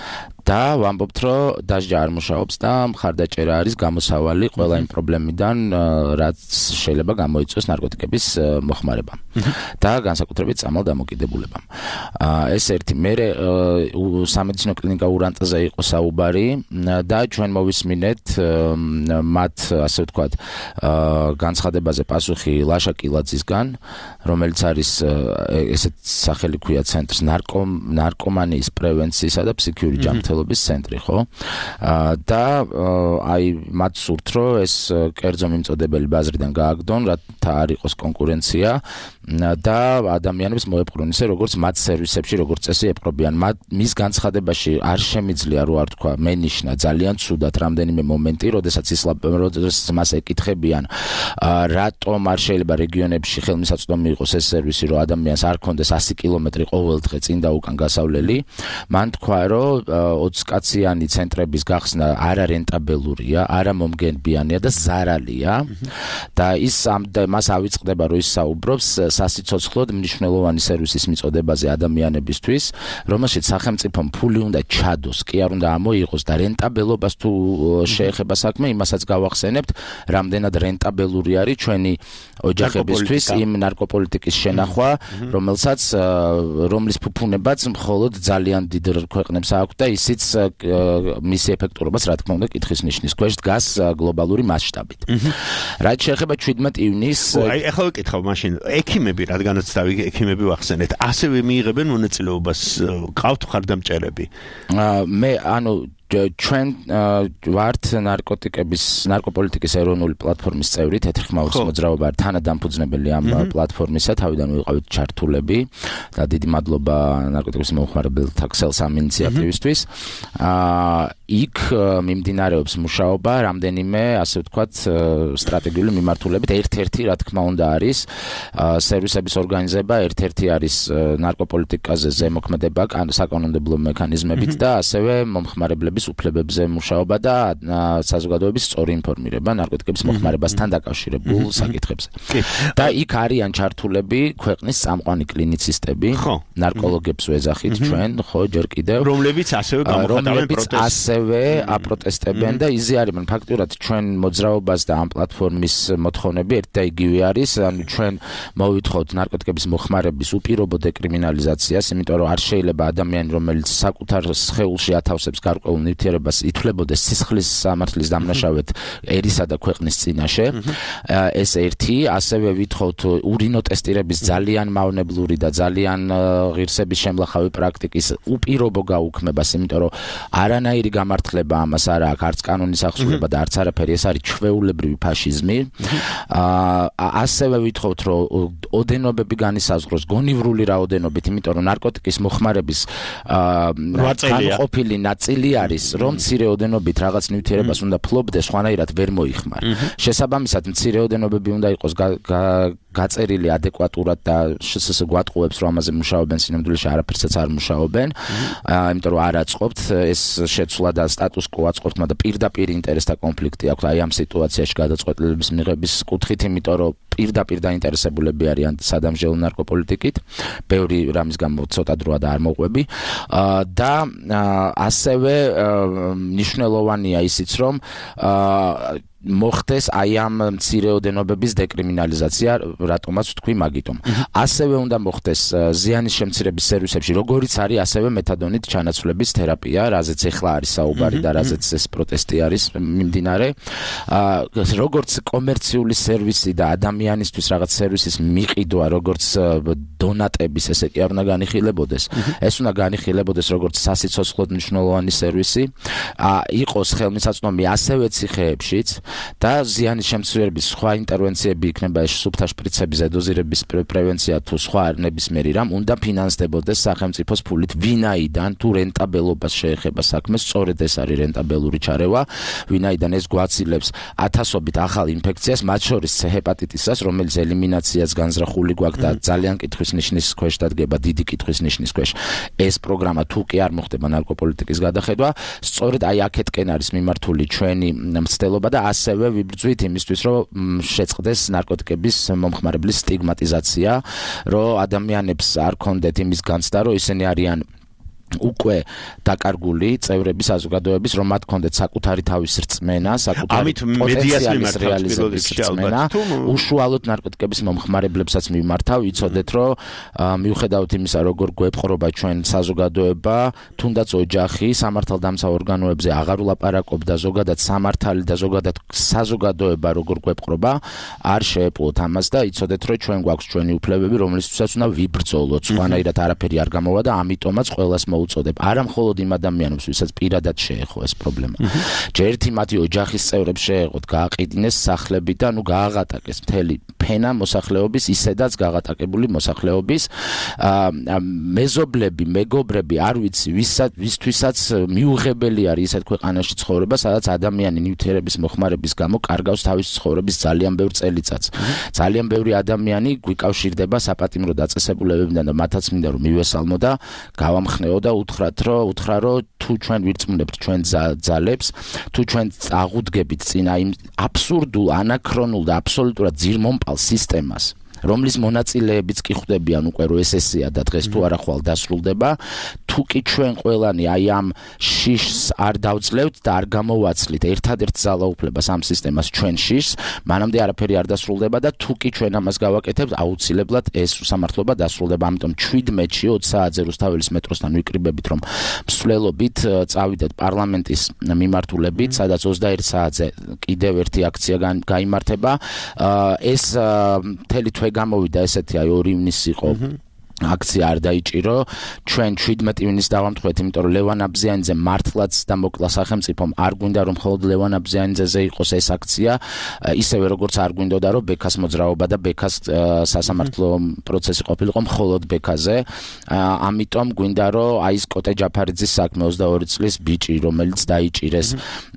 და ვამბობთ, რომ დასჯა არ მუშაობს და მხარდაჭერა არის გამოსავალი ყველა იმ პრობლემიდან, რაც შეიძლება გამოიწვიოს ნარკოტიკების მოხმარებამ და განსაკუთრებით წამალ დამოკიდებულებამ. ეს ერთი. მერე სამედიცინო კლინიკა ურანტაზე იყო საუბარი და ჩვენ მოვისმინეთ მათ, ასე ვთქვათ, განცხადებაზე პასუხი ლაშა კილაძისგან, რომელიც არის ესეთ სახელი ქვია ცენტრს ნარკომანიის პრევენციისა და ფსიქიური ჯანმრთელობის ცენტრი, ხო? და აი მათ სურთ, რომ ეს კერძო მიმწოდებელი ბაზრიდან გააგდონ, რათა არ იყოს კონკურენცია და ადამიანებს მოეპყრონ ისე, როგორც მათ სერვისებში, როგორც წესი ეპყრობიან. მის განცხადებაში არ შემიძლია რო არ თქვა, მენიშნა ძალიან ცუდად რამდენიმე მომენტი, როდესაც ის როდესაც მას ეკითხებიან, რატომ არ შეიძლება რეგიონებში ხელმისაწვდომი იყოს ეს სერვისი, რომ ადამიანს არ ქონდეს ასი კილომეტრი ყოველ დღე წინ და უკან გასავლელი. მან თქვა, რომ ოცი კაციანი ცენტრების გახსნა არარენტაბელურია, არამომგენბიანია და ზარალია და ის მას ავიწყდება, რომ ის საუბრობს სასიცოცხლოდ მნიშვნელოვანი სერვისის მიწოდებაზე ადამიანებისთვის, რომელშიც სახელმწიფომ ფული უნდა ჩადოს, კი არ უნდა ამოიღოს და რენტაბელობას თუ შეეხება საქმე, იმასაც გავახსენებთ, რამდენად რენტაბელური არის ჩვენი ოჯახებისთვის იმ ნარკოპოლიტიკის შენახვა, რომელსაც რომლის ფუფუნებაც მხოლოდ ძალიან დიდ ქვეყნებს აქვს და ისიც მისი ეფექტურობას, რა თქმა უნდა, კითხვის ნიშნის ქვეშ დგას გლობალური მასშტაბით. რაც შეეხება შვიდმეტი ივნისს, აი ახლა ვიკითხავ მაშინ, ექიმები, რადგანაც დავი ექიმები ვახსენეთ, ასევე მიიღებენ მონაწილეობას, ყავთ მხარდამჭერები? მე ანუ ჩვენ ვართ ნარკოტიკების ნარკოპოლიტიკის ეროვნული პლატფორმის წევრი, თეთრი ხმაურის მოძრაობა თანადამფუძნებელი ამ პლატფორმისა, თავიდან ვიყავით ჩართულები და დიდი მადლობა ნარკოტიკების მომხმარებელთა ქსელს ამ ინიციატივისთვის. იქ მიმდინარეობს მუშაობა რამდენიმე, ასე ვთქვათ, სტრატეგიული მიმართულებით. ერთ-ერთი, რა თქმა უნდა, არის სერვისების ორგანიზება, ერთ-ერთი არის ნარკოპოლიტიკაზე ზემოქმედება საკანონმდებლო მექანიზმებით და ასევე მომხმარებლების უფლებებზე მუშაობა და საზოგადოების სწორი ინფორმირება ნარკოტიკების მოხმარებასთან დაკავშირებულ საკითხებზე. და იქ არიან ჩართულები ქვეყნის წამყვანი კლინიცისტები, ნარკოლოგებს ვეძახით ჩვენ, ხო, ჯერ კიდევ, რომლებიც ასევე გამოხატავენ პროტესტს. აპროტესტებენ და იზიარებენ ფაქტურად ჩვენ მოძრაობას და ამ პლატფორმის მოთხოვნები ერთ და იგივე არის, ანუ ჩვენ მოვითხოვთ ნარკოტიკების მოხმარების უპირობო დეკრიმინალიზაციას, იმიტომ რომ არ შეიძლება ადამიანი, რომელიც საკუთარ სხეულში ათავსებს გარკვეულ ნივთიერებას, ითვლებოდეს სისხლის სამართლის დამნაშავედ ერისა და ქვეყნის წინაშე. ეს ერთი, ასევე ვითხოვთ ურინოტესტირების ძალიან მავნებლური და ძალიან ღირსების შემლახავი პრაქტიკის უპირობო გაუქმებას, იმიტომ რომ არანაირი გამართლება ამას არ აქვს, არც კანონის ახსოვება და არც არაფერი, ეს არის ჩვეულებრივი ფაშიზმი. ასევე ვითხოვთ, რომ ოდენობები განისაზღვროს გონივრული რაოდენობით, იმიტომ რომ ნარკოტიკის მოხმარების განყოფილი ნაწილი არის არის, რომ მცირეოდენობით რაღაც ნივთიერებას უნდა ფლობდეს, ხვანაირად ვერ მოიხმარ. შესაბამისად, მცირეოდენობები უნდა იყოს გაწერილი ადეკვატურად და შესაძლოა გვატყუებს, რომ ამაზე მუშაობენ, სინამდვილეში არაფერსაც არ მუშაობენ. იმიტომ რომ არ აწყობთ ეს შეცვლა და სტატუს კო აწყობთ, მაგრამ პირდაპირ ინტერესთა კონფლიქტი აქვს აი ამ სიტუაციაში გადაწყვეტილების მიღების კუთხით, იმიტომ რომ პირდაპირ დაინტერესებულები არიან სადამსჯელო ნარკოპოლიტიკით. ბევრი რამის გამო ცოტა დროა და არ მოყვები. და ასევე მნიშვნელოვანია ისიც, რომ მოხდეს აი ამ მცირეოდენობების დეკრიმინალიზაცია, რატომაც ვთქვი მაგიტომ. ასევე უნდა მოხდეს ზიანის შემცირების სერვისებში, როგორიც არის ასევე მეთადონით ჩანაცვლების თერაპია, რაზეც ახლა არის საუბარი და რაზეც ეს პროტესტი არის მიმდინარე. როგორც კომერციული სერვისი და ადამიანისთვის რაღაც სერვისის მიყიდვა, როგორც დონატების, ესე კი არ უნდა განიხილებოდეს. ეს უნდა განიხილებოდეს როგორც სასიცოცხლოდ მნიშვნელოვანი სერვისი, იყოს ხელმისაწვდომი ასევე ციხეებშიც. და ზიანის შემცირების სხვა ინტერვენციები იქნება ეს სუფთა შპრიცების ზედოზირების პრევენცია თუ სხვა ნებისმიერი რამ უნდა ფინანსდებოდეს სახელმწიფოს ფულით, ვინაიდან თუ რენტაბელობას შეეხება საქმეს, სწორედ ეს არის რენტაბელური ჩარევა, ვინაიდან ეს გვაცილებს ათასობით ახალ ინფექციას, მათ შორის C ჰეპატიტისას, რომელიც ელიმინაციაც განზრახული გვაქვს და ძალიან კითხვის ნიშნის ქვეშ დადგება, დიდი კითხვის ნიშნის ქვეშ. ეს პროგრამა თუ კი არ მოხდება ნარკოპოლიტიკის გადახედვა, სწორედ აი აქეთკენ არის მიმართული ჩვენი მცდელობა და ასევე ვიბრძვით იმისთვის, რომ შეწყდეს ნარკოტიკების მომხმარებლის სტიგმატიზაცია, რომ ადამიანებს არ ქონდეთ იმის განცდა, რომ ისინი არიან უკვე დაკარგული წევრები საზოგადოების, რომ მათ ქონდეთ საკუთარი თავის რწმენა, საკუთარი პოტენციალის რეალიზების რწმენა, უშუალოდ ნარკოტიკების მომხმარებლებსაც მიმართავ, იცოდეთ, რომ მიუხედავად იმისა, როგორ გვეპყრობა ჩვენ საზოგადოება, თუნდაც ოჯახი სამართალდამცავ ორგანოებზე აღარ ვლაპარაკობ და ზოგადად სამართალი და ზოგადად საზოგადოება როგორ გვეპყრობა, არ შეეპყროთ ამას და იცოდეთ, რომ ჩვენ გვაქვს ჩვენი უფლებები, რომლისთვისაც უნდა ვიბრძოლოთ, სხვანაირად არაფერი არ გამოვა და ამიტომაც ყველას უწოდებ არა მხოლოდ იმ ადამიანებს, ვისაც პირადად შეეხო ეს პრობლემა. ჯერ ერთი მათი ოჯახის წევრებს შეეყოთ, გააყიდინეს სახლები და ნუ გააღატაკეს მთელი ფენა მოსახლეობის, ისედაც გააღატაკებული მოსახლეობის მეზობლები, მეგობრები, არ ვიცი, ვისთვისაც მიუღებელი არის ისეთ ქვეყანაში ცხოვრება, სადაც ადამიანი ნივთიერების მოხმარების გამო კარგავს თავის ცხოვრების ძალიან ბევრ წელიწადს. ძალიან ბევრი ადამიანი გვიკავშირდება საპატიმრო დაწესებულებებიდან და მათაც მინდა რომ მივესალმო და გავამხნეო და უთხრათ, რომ უთხრა, რომ თუ ჩვენ ვირწმუნებთ ჩვენ ძალებს, თუ ჩვენ აღუდგებით წინა იმ აბსურდულ, ანაქრონულ და აბსოლუტურად ძირმომპალ სისტემას, რომლის მონაწილეებიც კი ხვდებიან უკვე რომ ეს ესეა და დღეს თუ არა ხვალ დასრულდება, თუ კი ჩვენ ყველანი აი ამ შიშს არ დავძლევთ და არ გამოვაცლით ერთადერთ ძალაუფლებას ამ სისტემას ჩვენ შიშს, მანამდე არაფერი არ დასრულდება და თუ კი ჩვენ ამას გავაკეთებთ, აუცილებლად ეს უსამართლობა დასრულდება. ამიტომ შვიდმეტში ოცი საათზე რუსთაველის მეტროსთან ვიკრიბებით, რომ მსვლელობით წავიდეთ პარლამენტის მიმართულებით, სადაც ოცდაერთ საათზე კიდევ ერთი აქცია გაიმართება. ეს მთელი თვე გამოვიდა ესეთი აი ორი ივნისი იყო აქცია არ დაიჭირო, ჩვენ შვიდმეტი ივნისს დავამტყუეთ, იმიტომ რომ ლევან აბზიანიძე მართლაც და მოკლა სახელმწიფომ არ გვინდა რომ მხოლოდ ლევან აბზიანიძეზე იყოს ეს აქცია, ისევე როგორც არ გვინდოდა რომ ბექას მოძრაობა და ბექას სასამართლო პროცესი ყოფილიყო მხოლოდ ბექაზე. ამიტომ გვინდა რომ აი ეს კოტე ჯაფარიძის საქმე ოცდაორი წლის ბიჭი, რომელიც დაიჭირეს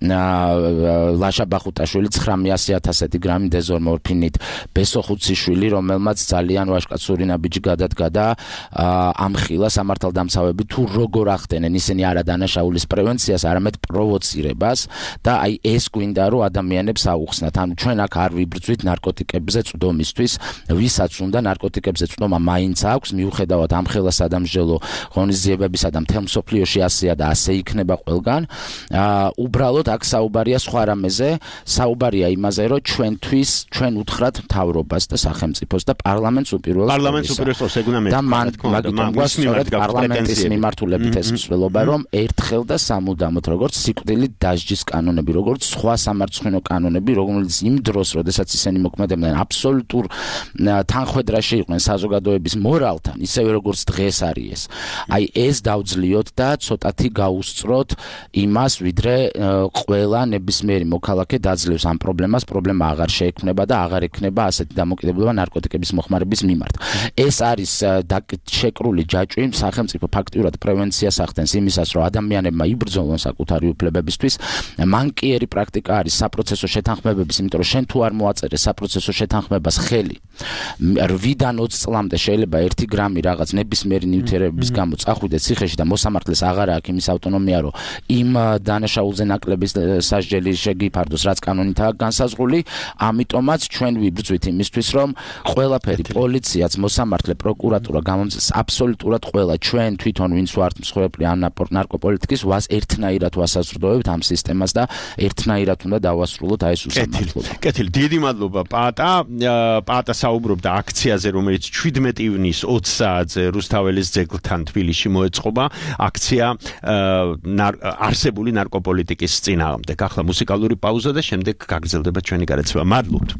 ლაშა ბახუტაშვილი ცხრამეტი ათასი გრამი დეზორმორფინით, ბესო ხუციშვილი, რომელმაც ძალიან ვაჟკაცური ნაბიჯი გადადგა და ამხილა სამართალდამცავები თუ როგორ ახდენენ ისინი არა დანაშაულის პრევენციას, არამედ პროვოცირებას და აი ეს გვინდა რომ ადამიანებს აუხსნათ. ანუ ჩვენ აქ არ ვიბრძვით ნარკოტიკებზე წვდომისთვის, ვისაც უნდა ნარკოტიკებზე წვდომა მაინც აქვს, მიუხედავად ამხილა სადამსჯელო ღონისძიებებისა და მთელ მსოფლიოში ასეა და ასე იქნება ყველგან. უბრალოდ აქ საუბარია სხვა რამეზე, საუბარია იმაზე, რომ ჩვენთვის ჩვენ უთხრათ მთავრობას და სახელმწიფოს და პარლამენტს უპირველეს პარლამენტს უპირველეს ეგუნა და მაგიტომ გვასწორეთ პარლამენტის მიმართულებით ეს მსვლელობა, რომ ერთხელ და სამუდამოდ როგორც სიკვდილით დასჯის კანონები, როგორც სხვა სამარცხვინო კანონები, რომელიც იმ დროს, როდესაც ისინი მოქმედებდნენ აბსოლუტურ თანხვედრაში იყვნენ საზოგადოების მორალთან, ისევე როგორც დღეს არის ეს. აი ეს დავძლიოთ და ცოტათი გაუსწროთ იმას, ვიდრე ყველა ნებისმიერი მოქალაქე დაძლევს ამ პრობლემას, პრობლემა აღარ შეექმნება და აღარ ექნება ასეთი დამოკიდებულება ნარკოტიკების მოხმარების მიმართ. ეს არის შეკრული ჯაჭვი სახელმწიფო ფაქტიურად პრევენციას ახდენს იმისას, რომ ადამიანებმა იბრძოლონ საკუთარი უფლებებისთვის. მანკიერი პრაქტიკა არის საპროცესო შეთანხმებების, იმიტომ რომ შენ თუ არ მოაწერე საპროცესო შეთანხმებას ხელი, რვიდან ოცი წლამდე შეიძლება ერთი გრამი რაღაც ნებისმიერი ნივთიერების გამო წახვიდე ციხეში და მოსამართლეს აღარ აქვს იმის ავტონომია, რომ იმ დანაშაულზე ნაკლების სასჯელი შეგიფარდოს, რაც კანონითაა განსაზღვრული. ამიტომაც ჩვენ ვიბრძვით იმისთვის, რომ ყველაფერი პოლიციაც, მოსამართლე, პროკურატურა, გამომწეს აბსოლუტურად ყველა ჩვენ თვითონ ვინც ვართ მსხვერპლი ამ ნარკოპოლიტიკის ვას ერთნაირად ვასაზრდოებთ ამ სისტემას და ერთნაირად უნდა დავასრულოთ აი ეს უსამართლობა. კეთილი, დიდი მადლობა პატა. პატა საუბრობდა აქციაზე, რომელიც შვიდმეტი ივნის ოცი საათზე რუსთაველის ძეგლთან თბილისში მოეწყობა. აქცია არსებული ნარკოპოლიტიკის წინააღმდეგ. ახლა მუსიკალური პაუზა და შემდეგ გაგრძელდება ჩვენი გარეთება. მადლობთ.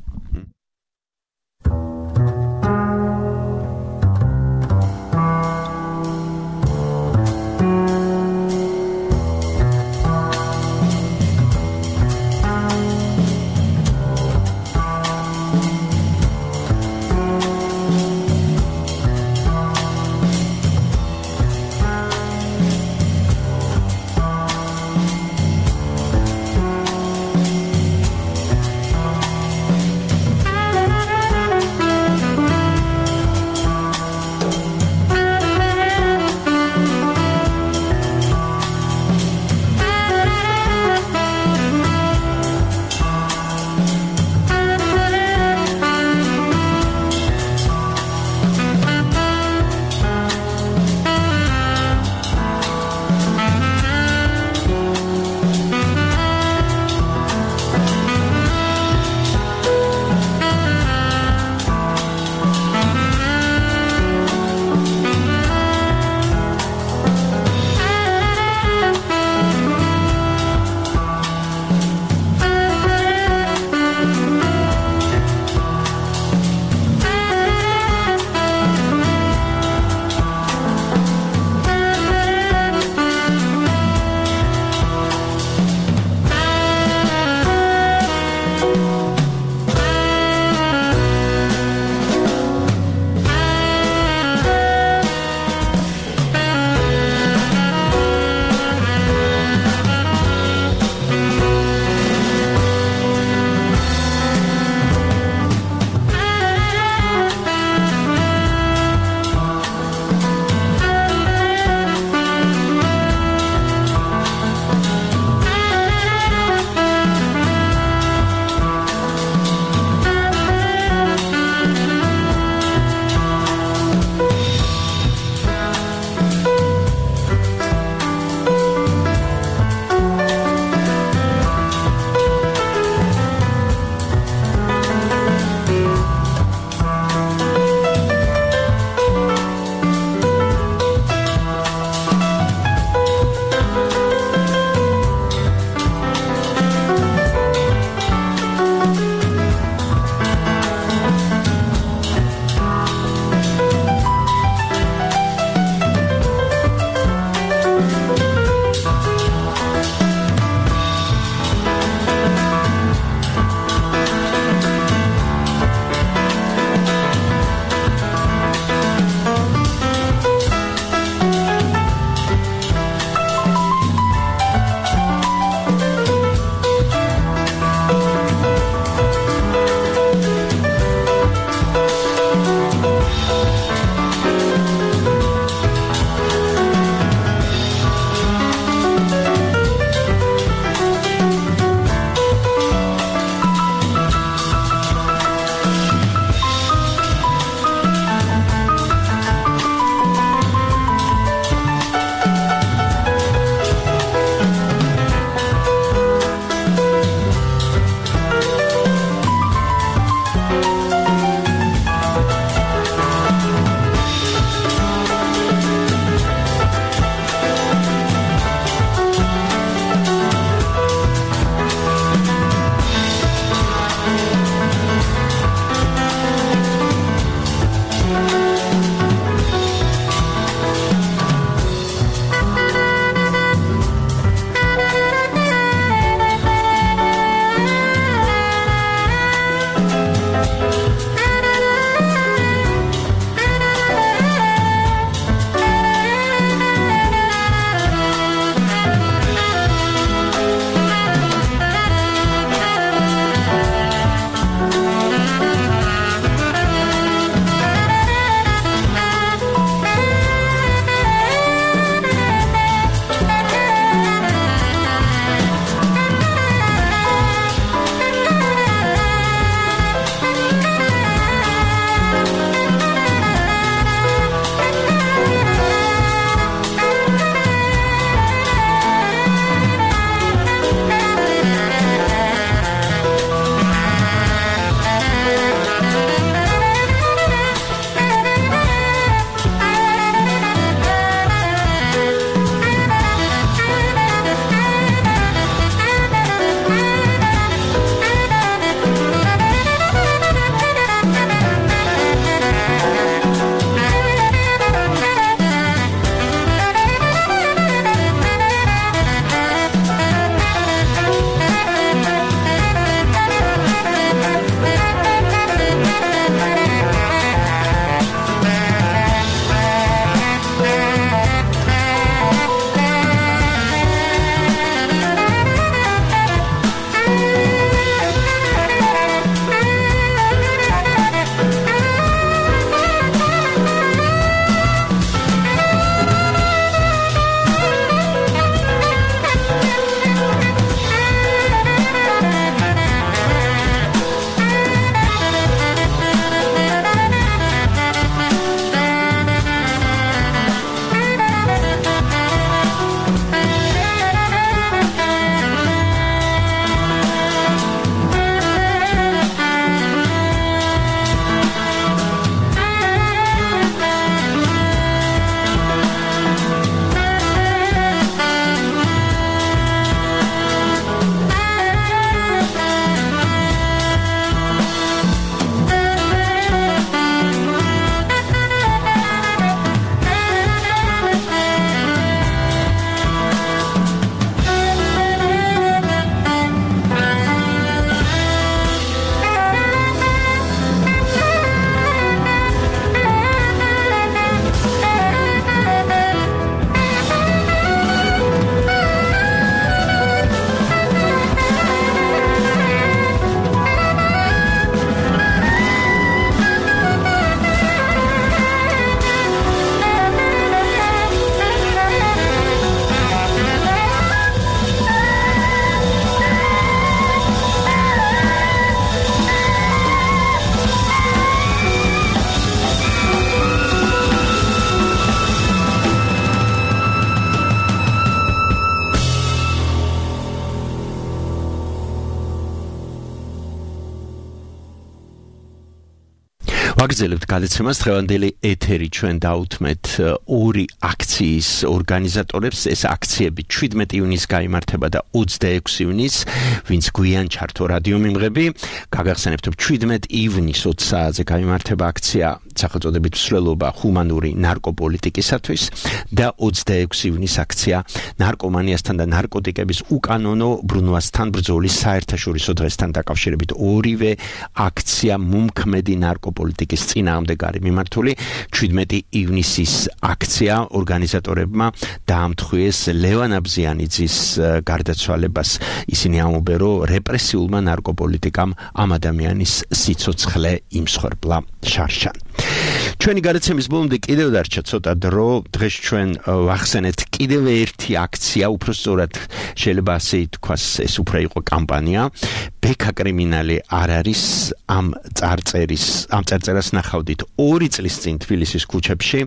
ვაგრძელებთ გადაცემას დღევანდელი ეთერი ჩვენ დაუთმეთ ორი აქციის ორგანიზატორებს ეს აქციები შვიდმეტი ივნისს გაიმართება და ოცდაექვსი ივნისს ვინც გვიან ჩართო რადიომიმღები გაგახსენებთ შვიდმეტი ივნისს ოც საათზე გაიმართება აქცია სახელწოდებით მსვლელობა ჰუმანური ნარკოპოლიტიკისათვის და ოცდაექვსი ივნისს აქცია ნარკომანიასთან და ნარკოტიკების უკანონო ბრუნვასთან ბრძოლის საერთაშორისო დღესთან დაკავშირებით ორივე აქცია მუმქმედი ნარკოპოლიტიკის წინააღმდეგ არის მიმართული შვიდმეტი ივნისის აქცია ორგანიზატორებმა დაამთხვიეს ლევან აბზიანიძის გარდაცვალებას ისინი ამბობენ რომ რეპრესიულმა ნარკოპოლიტიკამ ამ ადამიანის სიცოცხლე იმსხვერპლა შარშან ჩვენი გადაცემის ბოლომდე კიდევ დარჩა ცოტა დრო დღეს ჩვენ ვახსენეთ კიდევ ერთი აქცია უпростоრად შეიძლება ასე ითქვას ეს უფრო იყო კამპანია ბექა კრიმინალი არ არის ამ წარწერის ამ წარწერას ნახავდით ორი წლის წინ თბილისის ქუჩებში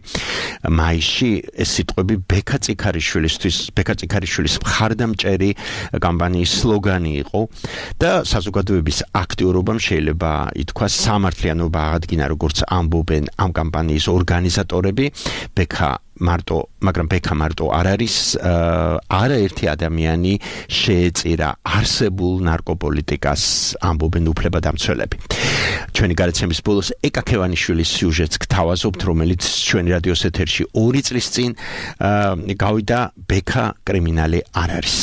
მაისში ეს სიტყვები ბექა წიქარიშვილისთვის ბექა წიქარიშვილის მხარდამჭერი კამპანიის სლოგანი იყო და საზოგადოების აქტიურობამ შეიძლება ითქვას სამართლიანობა აღადგინა როგორც ამბობენ ამ კამპანიის ორგანიზატორები ბექა მარტო მაგრამ ბექა მარტო არ არის არაერთი ადამიანი შეეწირა არსებულ ნარკოპოლიტიკას ამბობენ უფლებადამცველები ჩვენი გადაცემის ბოლოს ეკა ქევანიშვილის სიუჟეტს გთავაზობთ რომელიც ჩვენი რადიოს ეთერში ორი წლის წინ გავიდა ბექა კრიმინალი არ არის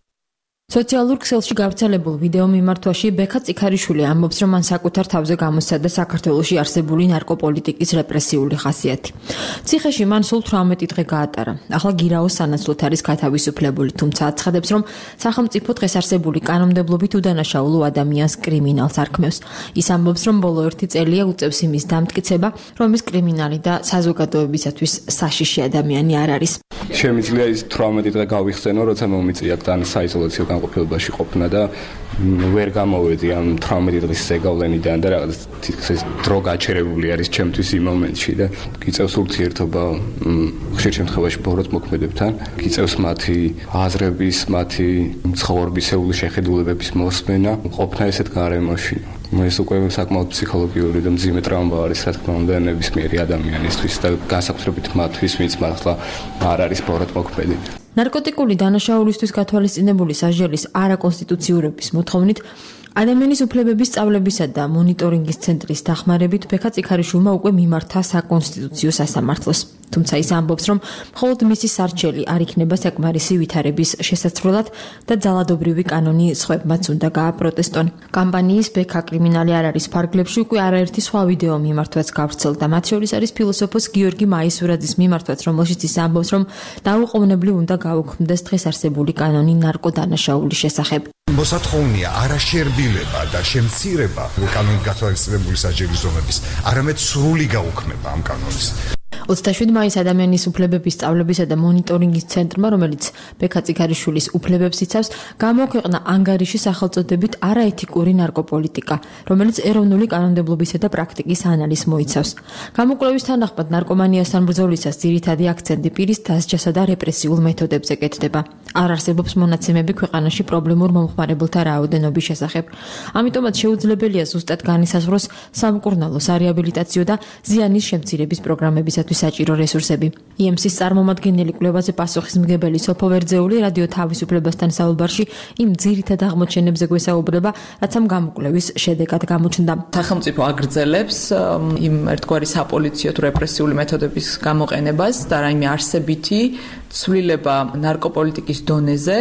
სოციალურ ქსელში გავრცელებულ ვიდეო მიმართვაში ბექა წიქარიშვილი ამბობს, რომ მან საკუთარ თავზე გამოსცადა საქართველოში არსებული ნარკოპოლიტიკის რეპრესიული ხასიათი. ციხეში მან სულ თვრამეტი დღე გაატარა. ახლა გირაოს სანაცვლოდ არის გათავისუფლებული, თუმცა აცხადებს, რომ სახელმწიფო დღეს არსებული კანონმდებლობით უდანაშაულო ადამიანს კრიმინალს არქმევს. ის ამბობს, რომ ბოლო ერთი წელია უწევს იმის დამტკიცება, რომ ის კრიმინალი და საზოგადოებისათვის საშიში ადამიანი არ არის. შემიძლია ის თვრამეტი დღე გავიხსენო, როცა მომიწია თან საიზოლაციო განყოფილებაში ყოფნა და ვერ გამოვედი ამ თვრამეტი დღის ზეგავლენიდან და რაღაც ეს დრო გაჩერებული არის ჩემთვის იმ მომენტში და გიწევს ურთიერთობა ხშირ შემთხვევაში ბოროტ მოქმედებთან გიწევს მათი აზრების მათი ცხოვრებისეული შეხედულებების მოსმენა ყოფნა ესეთ გარემოში ეს უკვე საკმაოდ ფსიქოლოგიური და მძიმე ტრაუმა არის რა თქმა უნდა ნებისმიერი ადამიანისთვის და განსაკუთრებით მათთვის ვინც მართლა არ არის ბოროტ მოქმედი ნარკოტიკული დანაშაულისთვის გათვალისწინებული სასჯელის არაკონსტიტუციურობის მოთხოვნით ადამიანის უფლებების სწავლებისა და მონიტორინგის ცენტრის დახმარებით ბექა წიქარიშვილმა უკვე მიმართა საკონსტიტუციო სასამართლოს. თუმცა ის ამბობს, რომ მხოლოდ მისი სარჩელი არ იქნება საკმარისი ვითარების შესაძლებლად და ძალადობრივი კანონი სხვებმაც უნდა გააპროტესტონ. კამპანიის ბექა კრიმინალი არ არის ფარგლებში უკვე არაერთი სხვა ვიდეო მიმართვაც გავრცელდა. მათ შორის არის ფილოსოფოს გიორგი მაისურაძის მიმართვაც, რომელშიც ის ამბობს, რომ დაუყოვნებლივ უნდა გაუქმდეს დღეს არსებული კანონი ნარკოდანაშაულის შესახებ. მოსათხოვნია არაშერბილება და შემცირება კანონით გათვალისწინებული სასჯელის ზომების, არამედ სრული გაუქმება ამ კანონის. ოცდაშვიდი მაისს ადამიანის უფლებების სწავლებისა და მონიტორინგის ცენტრმა, რომელიც ბექა წიქარიშვილის უფლებებს იცავს, გამოქვეყნა ანგარიში სახელწოდებით არაეთიკური ნარკოპოლიტიკა, რომელიც ეროვნული კანონმდებლობისა და პრაქტიკის ანალიზს მოიცავს. გამოკვლევის თანახმად ნარკომანიასთან ბრძოლისას ძირითადი აქცენტი პირის დასჯასა და რეპრესიულ მეთოდებზე კეთდება. არ არსებობს მონაცემები ქვეყანაში პრობლემურ მომხმარებელთა რაოდენობის შესახებ. ამიტომაც შეუძლებელია ზუსტად განისაზღვროს სამკურნალო, სარეაბილიტაციო და ზიანის შემცირების პროგრამებისათვის საჭირო რესურსები. ი ემ სის წარმომადგენელი კვლევაზე პასუხისმგებელი სოფო ვერძეული რადიო თავისუფლებასთან საუბარში იმ ძირითად აღმოჩენებზე გვესაუბრება, რაც ამ გამოკვლევის შედეგად გამოჩნდა. სახელმწიფო აგრძელებს იმ ერთგვარი საპოლიციო თუ რეპრესიული მეთოდების გამოყენებას და რაიმე არსებითი ცვლილება ნარკოპოლიტიკის დონეზე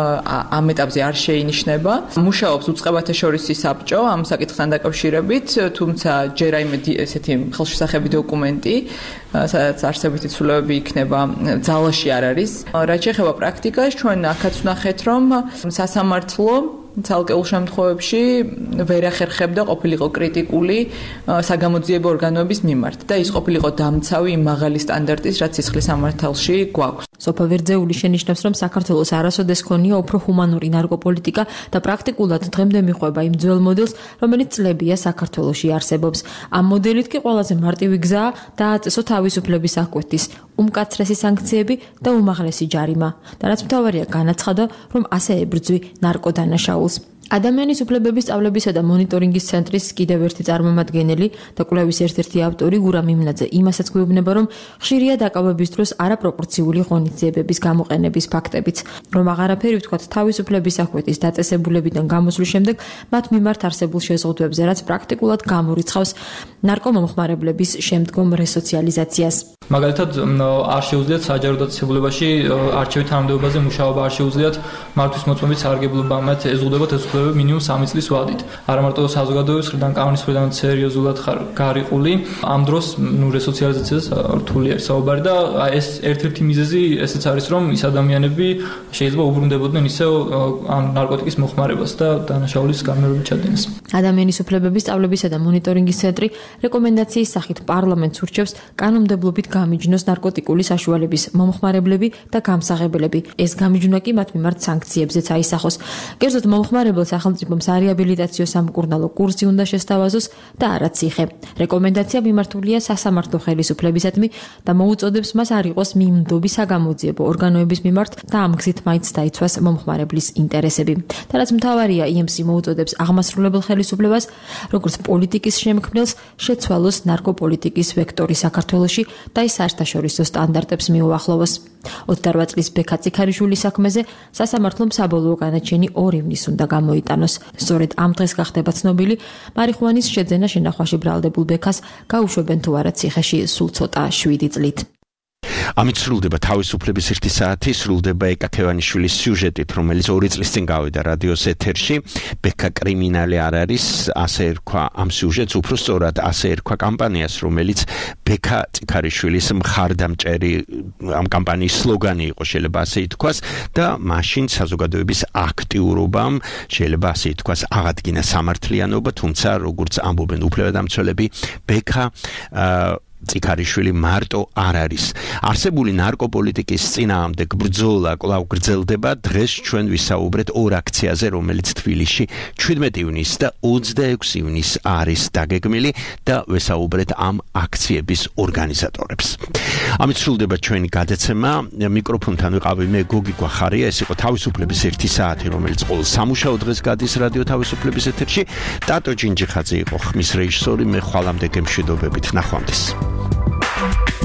ამ ეტაპზე არ შეინიშნება. მუშაობს უწყებათა შორისი საბჭო ამ საკითხთან დაკავშირებით, თუმცა ჯერ რაიმე ესეთი ხელშესახები დოკუმენტი სადაც არსებითი ცვლილებები იქნება ძალაში არ არის. რაც შეეხება პრაქტიკას, ჩვენ აქაც ვნახეთ, რომ სასამართლო ცალკეულ შემთხვევებში ვერ ახერხებდა ყოფილიყო კრიტიკული საგამოძიებო ორგანოების მიმართ და ის ყოფილიყო დამცავი იმ მაღალი სტანდარტის, რაც სისხლის სამართალში გვაქვს. სოფო ვერძეული შენიშნავს, რომ საქართველოს არასოდეს ქონია უფრო ჰუმანური ნარკოპოლიტიკა და პრაქტიკულად დღემდე მიყვება იმ ძველ მოდელს, რომელიც წლებია საქართველოში არსებობს. ამ მოდელით კი ყველაზე მარტივი გზაა დააწესო თავისუფლების აღკვეთის, უმკაცრესი სანქციები და უმაღლესი ჯარიმა. და რაც მთავარია განაცხადა, რომ ასე ებრძვი ნარკოდანაშაულს. ადამიანის უფლებების სწავლებისა და მონიტორინგის ცენტრის კიდევ ერთი წარმომადგენელი და კვლევის ერთ-ერთი ავტორი გურამ იმნაძე იმასაც გვეუბნება, რომ ხშირია დაკავების დროს არაპროპორციული ღონისძიებების გამოყენების ფაქტებიც, რომ აღარაფერი ვთქვათ თავისუფლების სახვეთის დაწესებულებიდან გამოსვლის შემდეგ მათ მიმართ არსებულ შეზღუდვებზე, რაც პრაქტიკულად გამორიცხავს ნარკომომხმარებლების შემდგომ რესოციალიზაციას. მაგალითად, არ შეუძლიათ საჯარო დაწესებულებაში არჩევით თანამდებობაზე მუშაობა არ შეუძლიათ მართვის მოწმობის სარგებლობა, მათ ეზღუდებათ ეზღუდვები მინიმუმ სამი წლის ვადით. არა მარტო საზოგადოების მხრიდან, კანონის მხრიდან სერიოზულად ხარ გარიყული. ამ დროს ნუ რესოციალიზაციას რთული არის საუბარი და ეს ერთ-ერთი მიზეზი ესეც არის, რომ ის ადამიანები შეიძლება უბრუნდებოდნენ ისევ ამ ნარკოტიკის მოხმარებას და დანაშაულის განმეორებით ჩადენას. ადამიანის უფლებების სწავლებისა და მონიტორინგის ცენტრი რეკომენდაციის სახით პარლამენტს ურჩევს კანონმდებლობით გამიჯნოს ნარკოტიკული საშუალების მომხმარებლები და გამსაღებელები. ეს გამიჯვნა კი მათ მიმართ სანქციებზეც აისახოს. კერძოდ მომხმარებელს სახელმწიფომ სარეაბილიტაციო სამკურნალო კურსი უნდა შესთავაზოს და არა ციხე. რეკომენდაცია მიმართულია სასამართლო ხელისუფლებისადმი და მოუწოდებს მას არ იყოს მიმდობი საგამოძიებო ორგანოების მიმართ და ამ გზით მაინც დაიცვას მომხმარებლის ინტერესები. და რაც მთავარია, ი ემ სი მოუწოდებს აღმასრულებელ ხელისუფლებას, როგორც პოლიტიკის შემქმნელს, შეცვალოს ნარკოპოლიტიკის ვექტორი საქართველოში და ის საერთაშორისო სტანდარტებს მიუახლოვოს. ოცდაორ წლის ბექა ციქარიშვილის საქმეზე სასამართლომ საბოლოო განაჩენი ორ ივნის უნდა გამოიტანოს. სწორედ ამ დღეს გახდება ცნობილი მარიხუანის შეძენა შენახვაში ბრალდებულ ბექას გაუშვებენ თუ არა ციხეში სულ ცოტა შვიდი წლით. ამით სრულდება თავისუფლების ერთი საათი, სრულდება ეკათევანიშვილის სიუჟეტით, რომელიც ორი წლის წინ გავიდა რადიოს ეთერში. ბექა კრიმინალი არ არის, ასე ერქვა ამ სიუჟეტს, უფრო სწორად ასე ერქვა კამპანიას, რომელიც ბექა ციქარიშვილის მხარდამჭერი ამ კამპანიის სლოგანი იყო, შეიძლება ასე ითქვას, და მაშინ საზოგადოების აქტიურობამ შეიძლება ასე ითქვას აღადგინა სამართლიანობა, თუმცა როგორც ამბობენ უფლებადამცველები, ბექა ციქარიშვილი მარტო არ არის. არსებული ნარკოპოლიტიკის წინააღმდეგ ბრძოლა კვლავ გრძელდება. დღეს ჩვენ ვისაუბრეთ ორ აქციაზე, რომელიც თბილისში შვიდმეტი ივნისს და ოცდაექვსი ივნისს არის დაგეგმილი და ვესაუბრეთ ამ აქციების ორგანიზატორებს. ამით სრულდება ჩვენი გადაცემა. მიკროფონთან ვიყავი მე გოგი გვახარია, ეს იყო თავისუფლების ერთი საათი, რომელიც ყოველ სამუშაო დღეს გადის რადიო თავისუფლების ეთერში. ტატო ჯინჯიხაძე იყო ხმის რეჟისორი, მე ხვალამდე გემშვიდობებით, ნახვამდის.